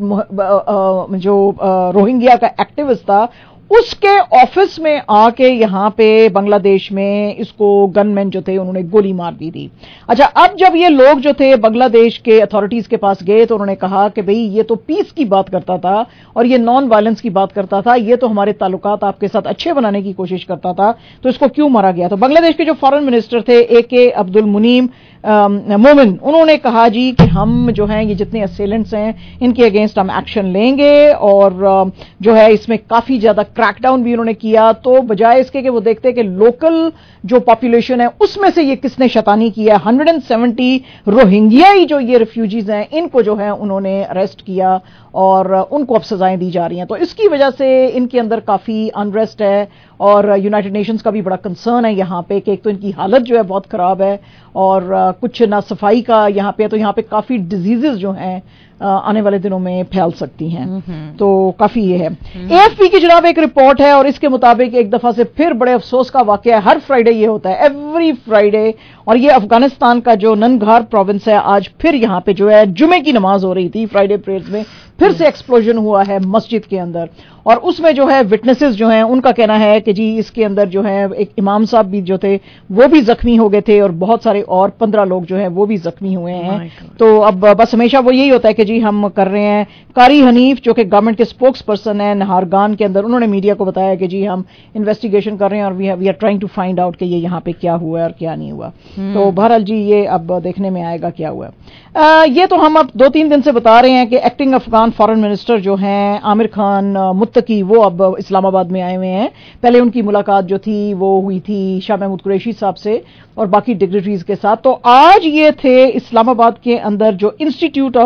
جو روہنگیا کا ایکٹیوسٹ تھا, اس کے آفس میں آ کے یہاں پہ بنگلہ دیش میں اس کو گن مین جو تھے انہوں نے گولی مار دی تھی. اچھا, اب جب یہ لوگ جو تھے بنگلہ دیش کے اتھارٹیز کے پاس گئے تو انہوں نے کہا کہ بھئی یہ تو پیس کی بات کرتا تھا اور یہ نان وائلنس کی بات کرتا تھا, یہ تو ہمارے تعلقات آپ کے ساتھ اچھے بنانے کی کوشش کرتا تھا, تو اس کو کیوں مارا گیا. تو بنگلہ دیش کے جو فارن منسٹر تھے AK عبد المنیم مومن, انہوں نے کہا جی کہ ہم جو ہیں یہ جتنے اسیلنٹس ہیں ان کے اگینسٹ ہم ایکشن لیں گے, اور جو ہے اس میں کافی زیادہ کریک ڈاؤن بھی انہوں نے کیا. تو بجائے اس کے کہ وہ دیکھتے کہ لوکل جو پاپولیشن ہے اس میں سے یہ کس نے شیطانی کیا, 170 روہنگیائی جو یہ ریفیوجیز ہیں ان کو جو ہے انہوں نے اریسٹ کیا اور ان کو اب سزائیں دی جا رہی ہیں. تو اس کی وجہ سے ان کے اندر کافی انریسٹ ہے, اور یونائٹڈ نیشنز کا بھی بڑا کنسرن ہے یہاں پہ کہ ایک تو ان کی حالت جو ہے بہت خراب ہے, اور کچھ نہ صفائی کا یہاں پہ, تو یہاں پہ کافی ڈیزیزز جو ہیں آنے والے دنوں میں پھیل سکتی ہیں. تو کافی یہ ہے. AFP کی جناب ایک رپورٹ ہے, اور اس کے مطابق ایک دفعہ سے پھر بڑے افسوس کا واقعہ ہے, ہر فرائیڈے یہ ہوتا ہے, ایوری فرائیڈے, اور یہ افغانستان کا جو ننگرہار پروونس ہے, آج پھر یہاں پہ جو ہے جمعے کی نماز ہو رہی تھی فرائیڈے پریئرز میں, پھر سے ایکسپلوژن ہوا ہے مسجد کے اندر, اور اس میں جو ہے وٹنسز جو ہیں ان کا کہنا ہے کہ جی اس کے اندر جو ہے ایک امام صاحب بھی جو تھے وہ بھی زخمی ہو گئے تھے, اور بہت سارے اور 15 لوگ جو ہیں وہ بھی زخمی ہوئے ہیں. تو اب بس ہمیشہ وہ یہی ہوتا ہے کہ جی ہم کر رہے ہیں. قاری حنیف جو کہ گورنمنٹ کے اسپوکس پرسن ہیں نہارگان کے اندر, انہوں نے میڈیا کو بتایا کہ جی ہم انویسٹیگیشن کر رہے ہیں اور we are trying to find out کہ یہ یہاں پہ کیا ہوا ہے اور کیا نہیں ہوا. تو بہرحال جی یہ اب دیکھنے میں آئے گا کیا ہوا ہے. یہ تو ہم اب 2-3 دن سے بتا رہے ہیں کہ ایکٹنگ افغان فارن منسٹر جو ہیں عامر خان متقی, وہ اب اسلام آباد میں آئے ہوئے ہیں. پہلے ان کی ملاقات جو تھی وہ ہوئی تھی شاہ محمود قریشی صاحب سے اور باقی ڈگنیٹریز کے ساتھ. تو آج یہ تھے اسلام آباد کے اندر جو انسٹیٹیوٹ آف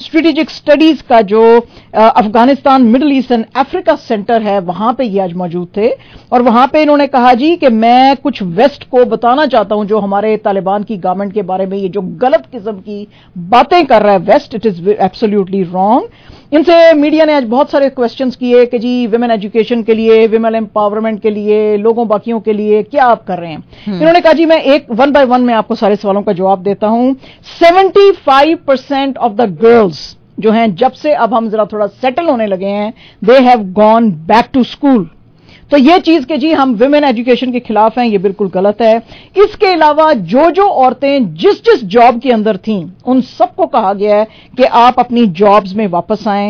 स्ट्रेटेजिक स्टडीज का जो Afghanistan, Middle East and Africa centre है, वहां पे ये आज मौजूद थे और वहां पे इन्होंने कहा जी कि मैं कुछ वेस्ट को बताना चाहता हूं जो हमारे तालिबान की गवर्नमेंट के बारे में ये जो गलत किस्म की बातें कर रहा है West, it is absolutely wrong. इनसे मीडिया ने आज बहुत सारे क्वेश्चंस किए कि जी विमेन एजुकेशन के लिए, विमेन एम्पावरमेंट के लिए, लोगों बाकियों के लिए क्या आप कर रहे हैं। इन्होंने कहा जी मैं एक 1 by 1 में आपको सारे सवालों का जवाब देता हूं। 75% ऑफ द गर्ल्स जो हैं, जब से अब हम जरा थोड़ा सेटल होने लगे हैं, they have gone back to school. तो ये चीज कि जी हम विमेन एजुकेशन के खिलाफ हैं, ये बिल्कुल गलत है। इसके अलावा जो जो औरतें जिस जिस जॉब के अंदर थीं, उन सबको कहा गया है कि आप अपनी जॉब्स में वापस आएं।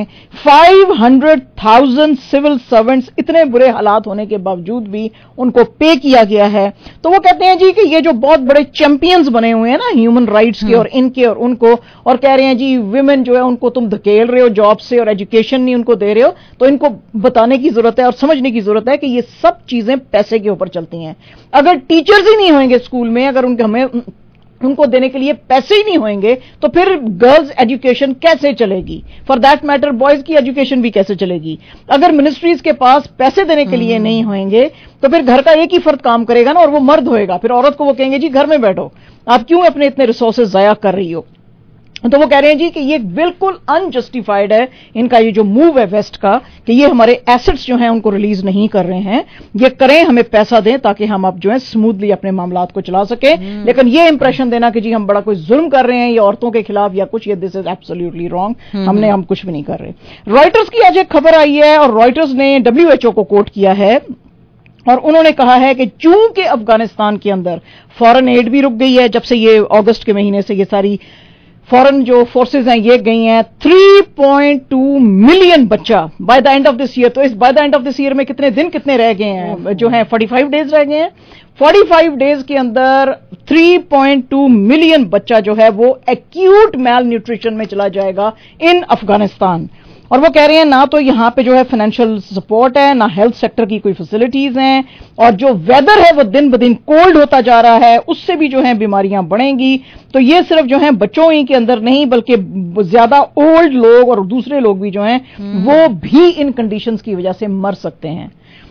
500,000 सिविल सर्वेंट्स, इतने बुरे हालात होने के बावजूद भी उनको पे किया गया है। तो वो कहते हैं जी कि ये जो बहुत बड़े चैंपियंस बने हुए हैं ना ह्यूमन राइट्स के और इनके और उनको, और कह रहे हैं जी विमेन जो है उनको तुम धकेल रहे हो जॉब से और एजुकेशन नहीं उनको दे रहे हो, तो इनको बताने की जरूरत है और समझने की जरूरत है कि ये सब चीजें पैसे के ऊपर चलती हैं। अगर टीचर्स ही नहीं होंगे स्कूल में, अगर उनको देने के लिए पैसे ही नहीं होंगे, तो फिर गर्ल्स एजुकेशन कैसे चलेगी? फॉर दैट मैटर बॉयज की एजुकेशन भी कैसे चलेगी? अगर मिनिस्ट्रीज के पास पैसे देने के लिए नहीं होंगे, तो फिर घर का एक ही फर्द काम करेगा ना, और वो मर्द होएगा। फिर औरत को वो कहेंगे जी घर में बैठो, आप क्यों अपने इतने रिसोर्सेज जाया कर रही हो? तो वो कह रहे हैं जी कि ये बिल्कुल अनजस्टिफाइड है इनका ये जो मूव है वेस्ट का, कि ये हमारे एसेट्स जो हैं उनको रिलीज नहीं कर रहे हैं, ये करें, हमें पैसा दें ताकि हम अब जो है स्मूथली अपने मामलात को चला सकें। लेकिन ये इंप्रेशन देना कि जी हम बड़ा कोई जुल्म कर रहे हैं या औरतों के खिलाफ या कुछ, ये दिस इज एब्सोल्युटली रॉन्ग। हम कुछ भी नहीं कर रहे। रॉयटर्स की आज एक खबर आई है और रॉयटर्स ने WHO को कोट किया है और उन्होंने कहा है कि चूंकि अफगानिस्तान के अंदर फॉरेन एड भी रुक गई है, जब से ये अगस्त के महीने से ये सारी फॉरेन जो फोर्सेज हैं ये गई हैं, 3.2 मिलियन बच्चा by the end of this year. तो इस by the end of this year में कितने दिन कितने रह गए हैं? जो हैं 45 डेज रह गए हैं। 45 डेज के अंदर 3.2 मिलियन बच्चा जो है वो एक्यूट मैल न्यूट्रिशन में चला जाएगा इन अफगानिस्तान। और वो कह रहे हैं ना तो यहां पे जो है फाइनेंशियल सपोर्ट है, ना हेल्थ सेक्टर की कोई फैसिलिटीज हैं, और जो वेदर है वो दिन ब दिन कोल्ड होता जा रहा है, उससे भी जो है बीमारियां बढ़ेंगी। तो ये सिर्फ जो है बच्चों ही के अंदर नहीं, बल्कि ज्यादा ओल्ड लोग और दूसरे लोग भी जो हैं वो भी इन कंडीशंस की वजह से मर सकते हैं।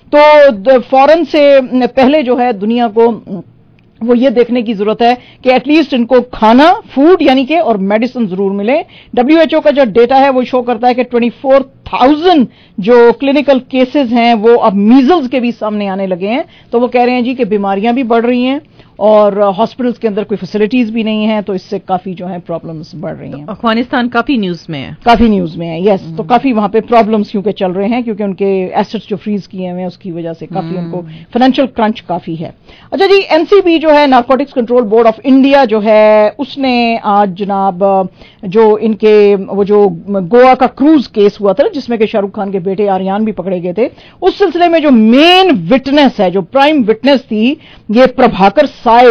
तो फॉरेन से पहले जो है दुनिया को वो ये देखने की जरूरत है कि एटलीस्ट इनको खाना, फूड यानी कि और मेडिसिन जरूर मिले। WHO का जो डेटा है वो शो करता है कि 24,000 जो क्लिनिकल केसेस हैं वो अब मीजल्स के भी सामने आने लगे हैं। तो वो कह रहे हैं जी कि बीमारियां भी बढ़ रही हैं और हॉस्पिटल्स के अंदर कोई फैसिलिटीज भी नहीं है, तो इससे काफी जो है प्रॉब्लम्स बढ़ रही हैं। अफगानिस्तान काफी न्यूज में है, यस। तो काफी वहां पे प्रॉब्लम्स क्योंकि चल रहे हैं, क्योंकि उनके एसेट्स जो फ्रीज किए हुए हैं उसकी वजह से काफी उनको फाइनेंशियल क्रंच काफी है। अच्छा जी, NCB जो है Narcotics Control Board of India जो है, उसने आज जनाब जो इनके वो जो गोवा का क्रूज केस हुआ था जिसमें कि शाहरुख खान के बेटे आर्यान भी पकड़े गए थे, उस सिलसिले में जो मेन विटनेस है, जो प्राइम विटनेस थी, ये प्रभाकर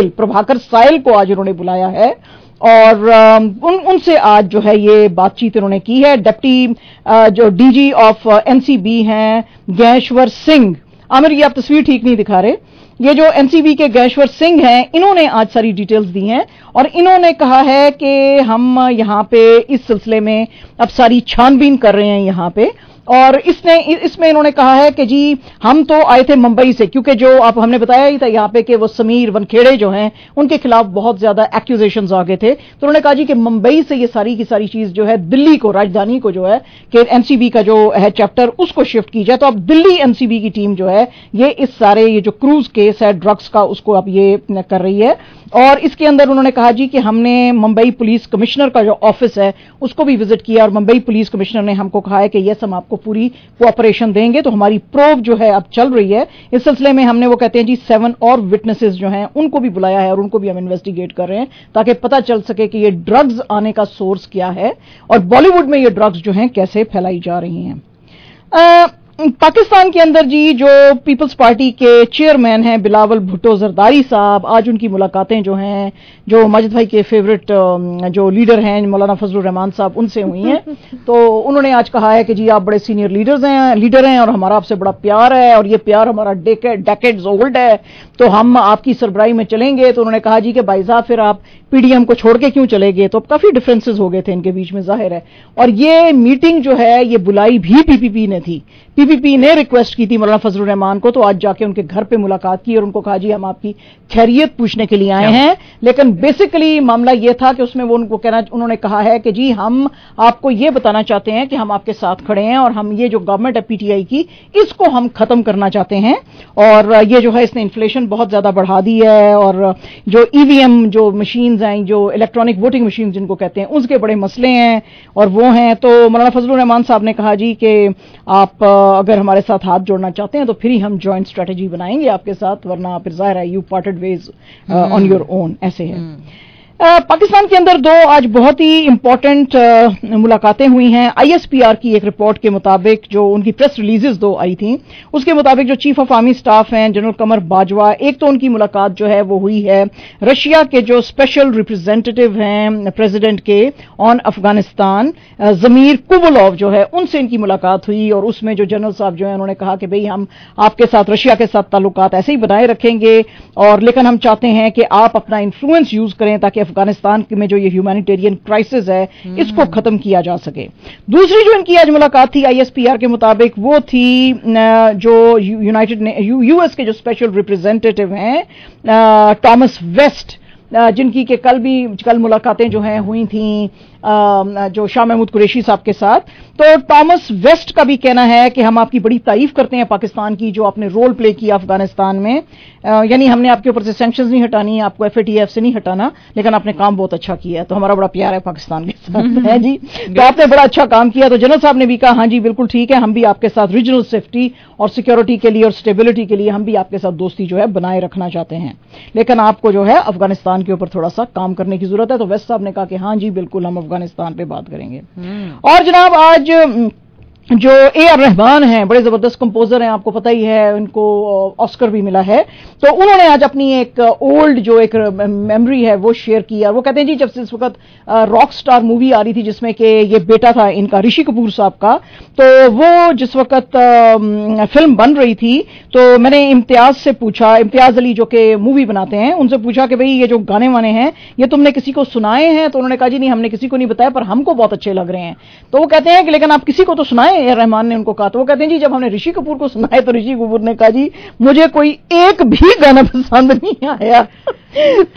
साइल को आज उन्होंने बुलाया है और उनसे आज जो है ये बातचीत इन्होंने की है। डिप्टी जो DG ऑफ NCB हैं ज्ञेश्वर सिंह, आमिर ये आप तस्वीर ठीक नहीं दिखा रहे, ये जो NCB के ज्ञेश्वर सिंह हैं, इन्होंने आज सारी डिटेल्स दी हैं और इन्होंने कहा है कि हम यहाँ पे इस सिलसिले में अब सारी छानबीन कर रहे हैं यहाँ पे। और इसमें इन्होंने कहा है कि जी हम तो आए थे मुंबई से, क्योंकि जो आप हमने बताया ही था यहाँ पे कि वो समीर वनखेड़े जो हैं उनके खिलाफ बहुत ज्यादा एक्यूजेशंस आ गए थे। तो उन्होंने कहा जी कि मुंबई से ये सारी की सारी चीज जो है दिल्ली को, राजधानी को जो है कि NCB का जो है चैप्टर उसको शिफ्ट की जाए। तो अब दिल्ली NCB की टीम जो है ये इस सारे ये जो क्रूज केस है ड्रग्स का उसको अब ये कर रही है। और इसके अंदर उन्होंने कहा जी कि हमने मुंबई पुलिस कमिश्नर का जो ऑफिस है उसको भी विजिट किया और मुंबई पुलिस कमिश्नर ने हमको कहा है कि यस हम आपको पूरी कोऑपरेशन देंगे। तो हमारी प्रोब जो है अब चल रही है इस सिलसिले में। हमने वो कहते हैं जी 7 और विटनेसेस जो हैं उनको भी बुलाया है और उनको भी हम इन्वेस्टिगेट कर रहे हैं ताकि पता चल सके कि ये ड्रग्स आने का सोर्स क्या है और बॉलीवुड में ये ड्रग्स जो हैं कैसे फैलाई जा रही हैं। पाकिस्तान के अंदर जी जो पीपल्स पार्टी के चेयरमैन हैं बिलावल भुट्टो जरदारी साहब, आज उनकी मुलाकातें जो हैं जो माजिद भाई के फेवरेट जो लीडर हैं मौलाना फजलुर रहमान साहब उनसे हुई हैं। तो उन्होंने आज कहा है कि जी आप बड़े सीनियर लीडर हैं और हमारा आपसे बड़ा प्यार है और ये प्यार हमारा डेकेड्स ओल्ड है, तो हम आपकी सरबराही में चलेंगे। तो उन्होंने कहा जी कि भाई साहब फिर आप PDM को छोड़ के क्यों चले गए, तो अब काफी डिफरेंसेस हो गए थे इनके बीच में, जाहिर है। और ये मीटिंग जो है ये बुलाई भी PPP ने थी, PPP ने रिक्वेस्ट की थी मौलाना फजलुर रहमान को, तो आज जाके उनके घर पे मुलाकात की और उनको कहा जी हम आपकी खैरियत पूछने के लिए आए हैं। लेकिन बेसिकली मामला ये था कि उसमें वो उन्होंने कहा है कि जी हम आपको ये बताना चाहते हैं कि हम आपके साथ खड़े हैं और हम ये जो गवर्नमेंट है PTI की, इसको हम खत्म करना चाहते हैं। और ये जो है इसने इन्फ्लेशन बहुत ज्यादा बढ़ा दी है, और जो EVM जो मशीन्स हैं, जो इलेक्ट्रॉनिक वोटिंग मशीन जिनको कहते हैं, उसके बड़े मसले हैं और वो हैं। तो मौलाना फजलुर रहमान साहब ने कहा जी कि आप अगर हमारे साथ हाथ जोड़ना चाहते हैं तो फिर ही हम जॉइंट स्ट्रेटेजी बनाएंगे आपके साथ, वरना फिर जाहिर है you parted ways on your own, ऐसे है। पाकिस्तान के अंदर 2 आज बहुत ही इंपॉर्टेंट मुलाकातें हुई हैं। ISPR की एक रिपोर्ट के मुताबिक, जो उनकी प्रेस रिलीजेस 2 आई थी, उसके मुताबिक जो चीफ ऑफ आर्मी स्टाफ हैं जनरल कमर बाजवा, एक तो उनकी मुलाकात जो है वो हुई है रशिया के जो स्पेशल रिप्रेजेंटेटिव हैं प्रेसिडेंट के ऑन अफगानिस्तान, जमीर कुबुलोव जो है, उनसे इनकी मुलाकात हुई। और उसमें जो जनरल साहब जो है उन्होंने कहा कि भाई हम आपके साथ रशिया के साथ ताल्लुकात ऐसे ही बनाए रखेंगे, और लेकिन हम चाहते हैं कि आप अपना इन्फ्लुएंस यूज करें ताकि अफगानिस्तान में जो ये ह्यूमैनिटेरियन क्राइसिस है इसको खत्म किया जा सके। दूसरी जो इनकी आज मुलाकात थी ISPR के मुताबिक, वो थी जो US के जो स्पेशल रिप्रेजेंटेटिव हैं टॉमस वेस्ट, जिनकी के कल मुलाकातें जो हैं हुई थी जो शाह महमूद कुरैशी साहब के साथ। तो टॉमस वेस्ट का भी कहना है कि हम आपकी बड़ी तारीफ करते हैं पाकिस्तान की, जो आपने रोल प्ले किया अफगानिस्तान में, यानी हमने आपके ऊपर से सैंक्शंस नहीं हटानी, आपको FATF से नहीं हटाना, लेकिन आपने काम बहुत अच्छा किया है, तो हमारा बड़ा प्यार है पाकिस्तान के साथ है जी। तो आपने बड़ा अच्छा काम किया। तो जनरल साहब ने भी कहा हाँ जी बिल्कुल ठीक है, हम भी आपके साथ रीजनल सेफ्टी और सिक्योरिटी के लिए और स्टेबिलिटी के लिए हम भी आपके साथ दोस्ती जो है बनाए रखना चाहते हैं, लेकिन आपको जो है अफगानिस्तान के ऊपर थोड़ा सा काम करने की जरूरत है। तो वेस्ट साहब ने कहा कि हाँ जी बिल्कुल हम अफगानिस्तान पे बात करेंगे। और जनाब आज जो AR रहमान हैं, बड़े जबरदस्त कंपोजर हैं, आपको पता ही है, उनको ऑस्कर भी मिला है। तो उन्होंने आज अपनी एक ओल्ड जो एक मेमोरी है वो शेयर की, और वो कहते हैं जी जब से इस वक्त रॉक स्टार मूवी आ रही थी जिसमें कि ये बेटा था इनका ऋषि कपूर साहब का, तो वो जिस वक्त फिल्म बन रही थी तो मैंने इम्तियाज से पूछा, इम्तियाज अली जो कि मूवी बनाते हैं, उनसे पूछा कि भाई ये जो गाने वाने हैं ये तुमने किसी को सुनाए हैं? तो उन्होंने कहा जी नहीं हमने किसी को नहीं बताया, पर हमको बहुत अच्छे लग रहे हैं। तो वो कहते हैं कि लेकिन आप किसी को तो सुनाए, AR रहमान ने उनको कहा। तो वो कहते हैं जी जब हमने ऋषि कपूर को सुनाए तो ऋषि कपूर ने कहा जी मुझे कोई एक भी गाना पसंद नहीं आया। तो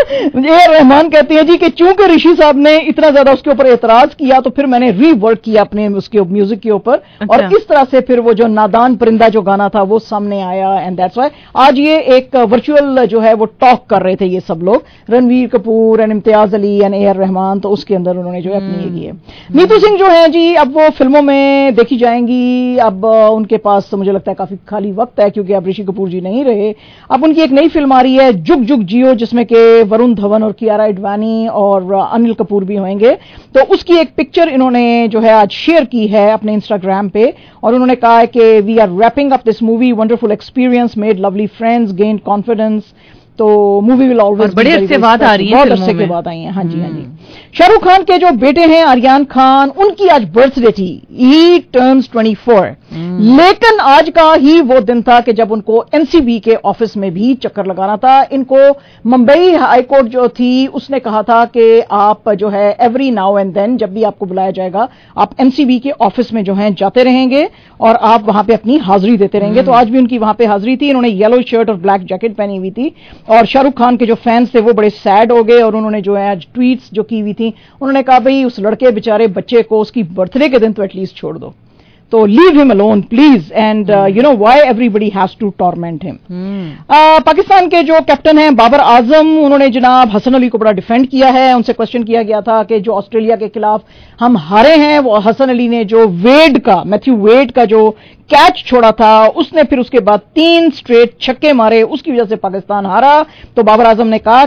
AR रहमान कहते हैं जी कि चूंकि ऋषि साहब ने इतना ज्यादा उसके ऊपर एतराज किया तो फिर मैंने रीवर्क किया अपने उसके म्यूजिक के ऊपर, और इस तरह से फिर वो जो नादान परिंदा जो गाना था वो सामने आया। एंड दैट्स व्हाई आज ये एक वर्चुअल जो है वो टॉक कर रहे थे ये सब लोग, Ranbir Kapoor and Imtiaz Ali and AR Rahman, तो उसके अंदर उन्होंने जो है अपनी ये की है। नीतू सिंह जो है जी अब वो फिल्मों में देखी जाएंगी, अब उनके पास मुझे लगता है काफी खाली वक्त है क्योंकि अब ऋषि कपूर जी नहीं रहे। अब उनकी एक नई फिल्म आ रही है जुग जुग जियो, जिसमें के वरुण धवन और कियारा एडवानी और अनिल कपूर भी होंगे। तो उसकी एक पिक्चर इन्होंने जो है आज शेयर की है अपने इंस्टाग्राम पे, और उन्होंने कहा है कि we are wrapping up this movie, wonderful experience, made lovely friends, gain confidence. तो मूवी विल ऑलवेज बड़े अच्छे बात आ रही है, बहुत अच्छे के बात आई है। हाँ जी हाँ जी। शाहरुख खान के जो बेटे हैं आर्यान खान, उनकी आज बर्थडे थी, ही टर्न्स 24, लेकिन आज का ही वो दिन था कि जब उनको NCB के ऑफिस में भी चक्कर लगाना था। इनको मुंबई हाई कोर्ट जो थी उसने कहा था कि आप जो है एवरी नाउ एंड देन जब भी आपको बुलाया जाएगा आप NCB के ऑफिस में जो है जाते रहेंगे और आप वहां पे अपनी हाजिरी देते रहेंगे। तो आज भी उनकी वहां पे हाजिरी थी। इन्होंने येलो शर्ट और ब्लैक जैकेट पहनी हुई थी, और शाहरुख खान के जो फैंस थे वो बड़े सैड हो गए, और उन्होंने जो है आज ट्वीट्स जो की हुई थी, उन्होंने कहा भाई उस लड़के बेचारे बच्चे को उसकी बर्थडे के दिन तो एटलीस्ट छोड़ दो, तो leave him alone please, and you know why everybody has to torment him. Pakistan के जो कैप्टन हैं बाबर आजम, उन्होंने जनाब हसन अली को बड़ा डिफेंड किया है। उनसे क्वेश्चन किया गया था कि जो ऑस्ट्रेलिया के खिलाफ हम हारे हैं, वो हसन अली ने जो मैथ्यू वेड का जो कैच छोड़ा था, उसने फिर उसके बाद 3 स्ट्रेट छक्के मारे, उसकी वजह से पाकिस्तान हारा। तो बाबर आजम ने कहा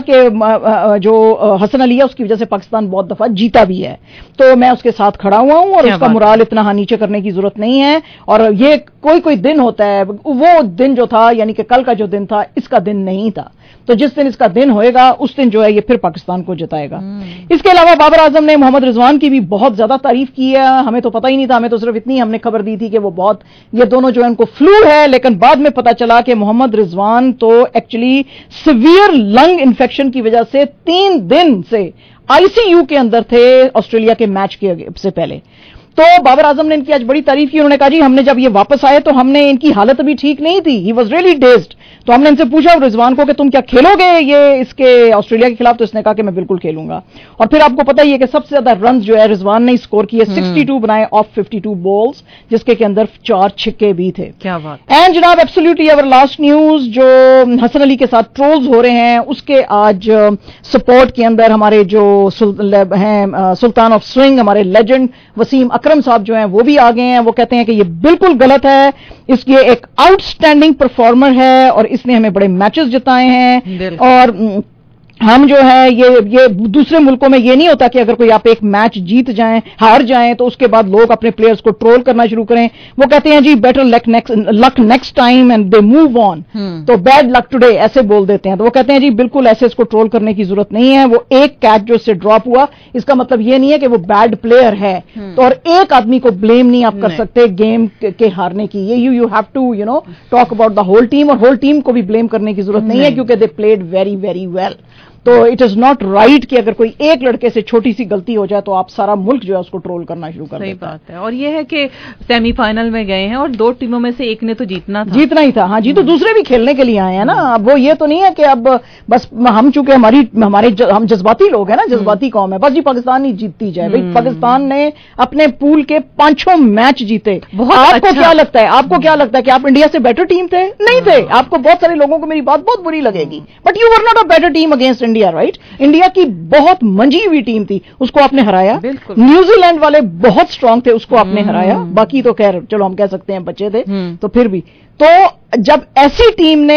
कि जो हसन अली है उसकी वजह से पाकिस्तान बहुत दफा जीता भी है, तो मैं उसके साथ खड़ा हुआ हूं, और उसका मुराल इतना नीचे करने की जरूरत नहीं है। और ये कोई दिन होता है, वो दिन जो था यानी कि कल का जो दिन था इसका दिन नहीं था। तो जिस दिन इसका दिन होएगा उस दिन जो है ये फिर पाकिस्तान को जिताएगा। इसके अलावा बाबर आजम ने मोहम्मद रिजवान की भी बहुत ज्यादा तारीफ की है। हमें तो पता ही नहीं था, हमें तो सिर्फ इतनी हमने खबर दी थी कि वो बहुत, ये दोनों जो है उनको फ्लू है, लेकिन बाद में पता चला कि मोहम्मद रिजवान तो एक्चुअली सीवियर लंग इन्फेक्शन की वजह से 3 दिन से आईसीयू के अंदर थे ऑस्ट्रेलिया के मैच के से पहले। तो बाबर आजम ने इनकी आज बड़ी तारीफ की। उन्होंने कहा जी हमने जब ये वापस आए तो हमने, इनकी हालत अभी ठीक नहीं थी, ही वॉज रियली डेज्ड। तो हमने इनसे पूछा रिजवान को कि तुम क्या खेलोगे ये इसके ऑस्ट्रेलिया के खिलाफ, तो इसने कहा कि मैं बिल्कुल खेलूंगा। और फिर आपको पता ही है कि सबसे ज्यादा रन जो है रिजवान ने स्कोर किए, 62 बनाए ऑफ 52 बॉल्स, जिसके के अंदर 4 छिक्के भी थे। क्या बात। एंड जनाब एब्सोल्युटली अवर लास्ट न्यूज, जो हसन अली के साथ ट्रोल्स हो रहे हैं उसके आज सपोर्ट के अंदर हमारे जो हैं सुल्तान ऑफ स्विंग, हमारे लेजेंड वसीम अकरम साहब जो हैं वो भी आ गए हैं। वो कहते हैं कि ये बिल्कुल गलत है, इसकी एक आउटस्टैंडिंग परफॉर्मर है और इसने हमें बड़े मैचेस जिताए हैं। और हम जो है ये दूसरे मुल्कों में ये नहीं होता कि अगर कोई आप एक मैच जीत जाएं, हार जाएं, तो उसके बाद लोग अपने प्लेयर्स को ट्रोल करना शुरू करें। वो कहते हैं जी better luck next time and they move on, तो बैड लक टुडे ऐसे बोल देते हैं। तो वो कहते हैं जी बिल्कुल ऐसे इसको ट्रोल करने की जरूरत नहीं है। वो एक कैच जो इससे ड्रॉप हुआ इसका मतलब ये नहीं है कि वो बैड प्लेयर है, तो और एक आदमी को ब्लेम नहीं आप कर सकते गेम के हारने की। ये you have to talk about the whole team, और होल टीम को भी ब्लेम करने की जरूरत नहीं है क्योंकि they played very very well. तो इट इज नॉट राइट कि अगर कोई एक लड़के से छोटी सी गलती हो जाए तो आप सारा मुल्क जो है उसको ट्रोल करना शुरू कर देता है। सही बात है। और ये है कि सेमीफाइनल में गए हैं और 2 टीमों में से एक ने तो जीतना ही था। हाँ जी, तो दूसरे भी खेलने के लिए आए हैं ना। अब वो ये तो नहीं है कि अब बस हम चूंकि हम जज्बाती लोग हैं ना, जज्बाती कौम है, बस जी पाकिस्तान ही जीतती जाए। भाई पाकिस्तान ने अपने पूल के 5 मैच जीते। आपको क्या लगता है, कि आप इंडिया से बेटर टीम थे? नहीं थे। आपको बहुत सारे लोगों को मेरी बात बहुत बुरी लगेगी, but you were not a better team against India, right? India की बहुत मंजी हुई टीम थी, उसको आपने हराया। न्यूजीलैंड वाले बहुत स्ट्रांग थे, उसको आपने हराया। बाकी तो खैर चलो हम कह सकते हैं बच्चे थे, तो फिर भी तो जब ऐसी टीम ने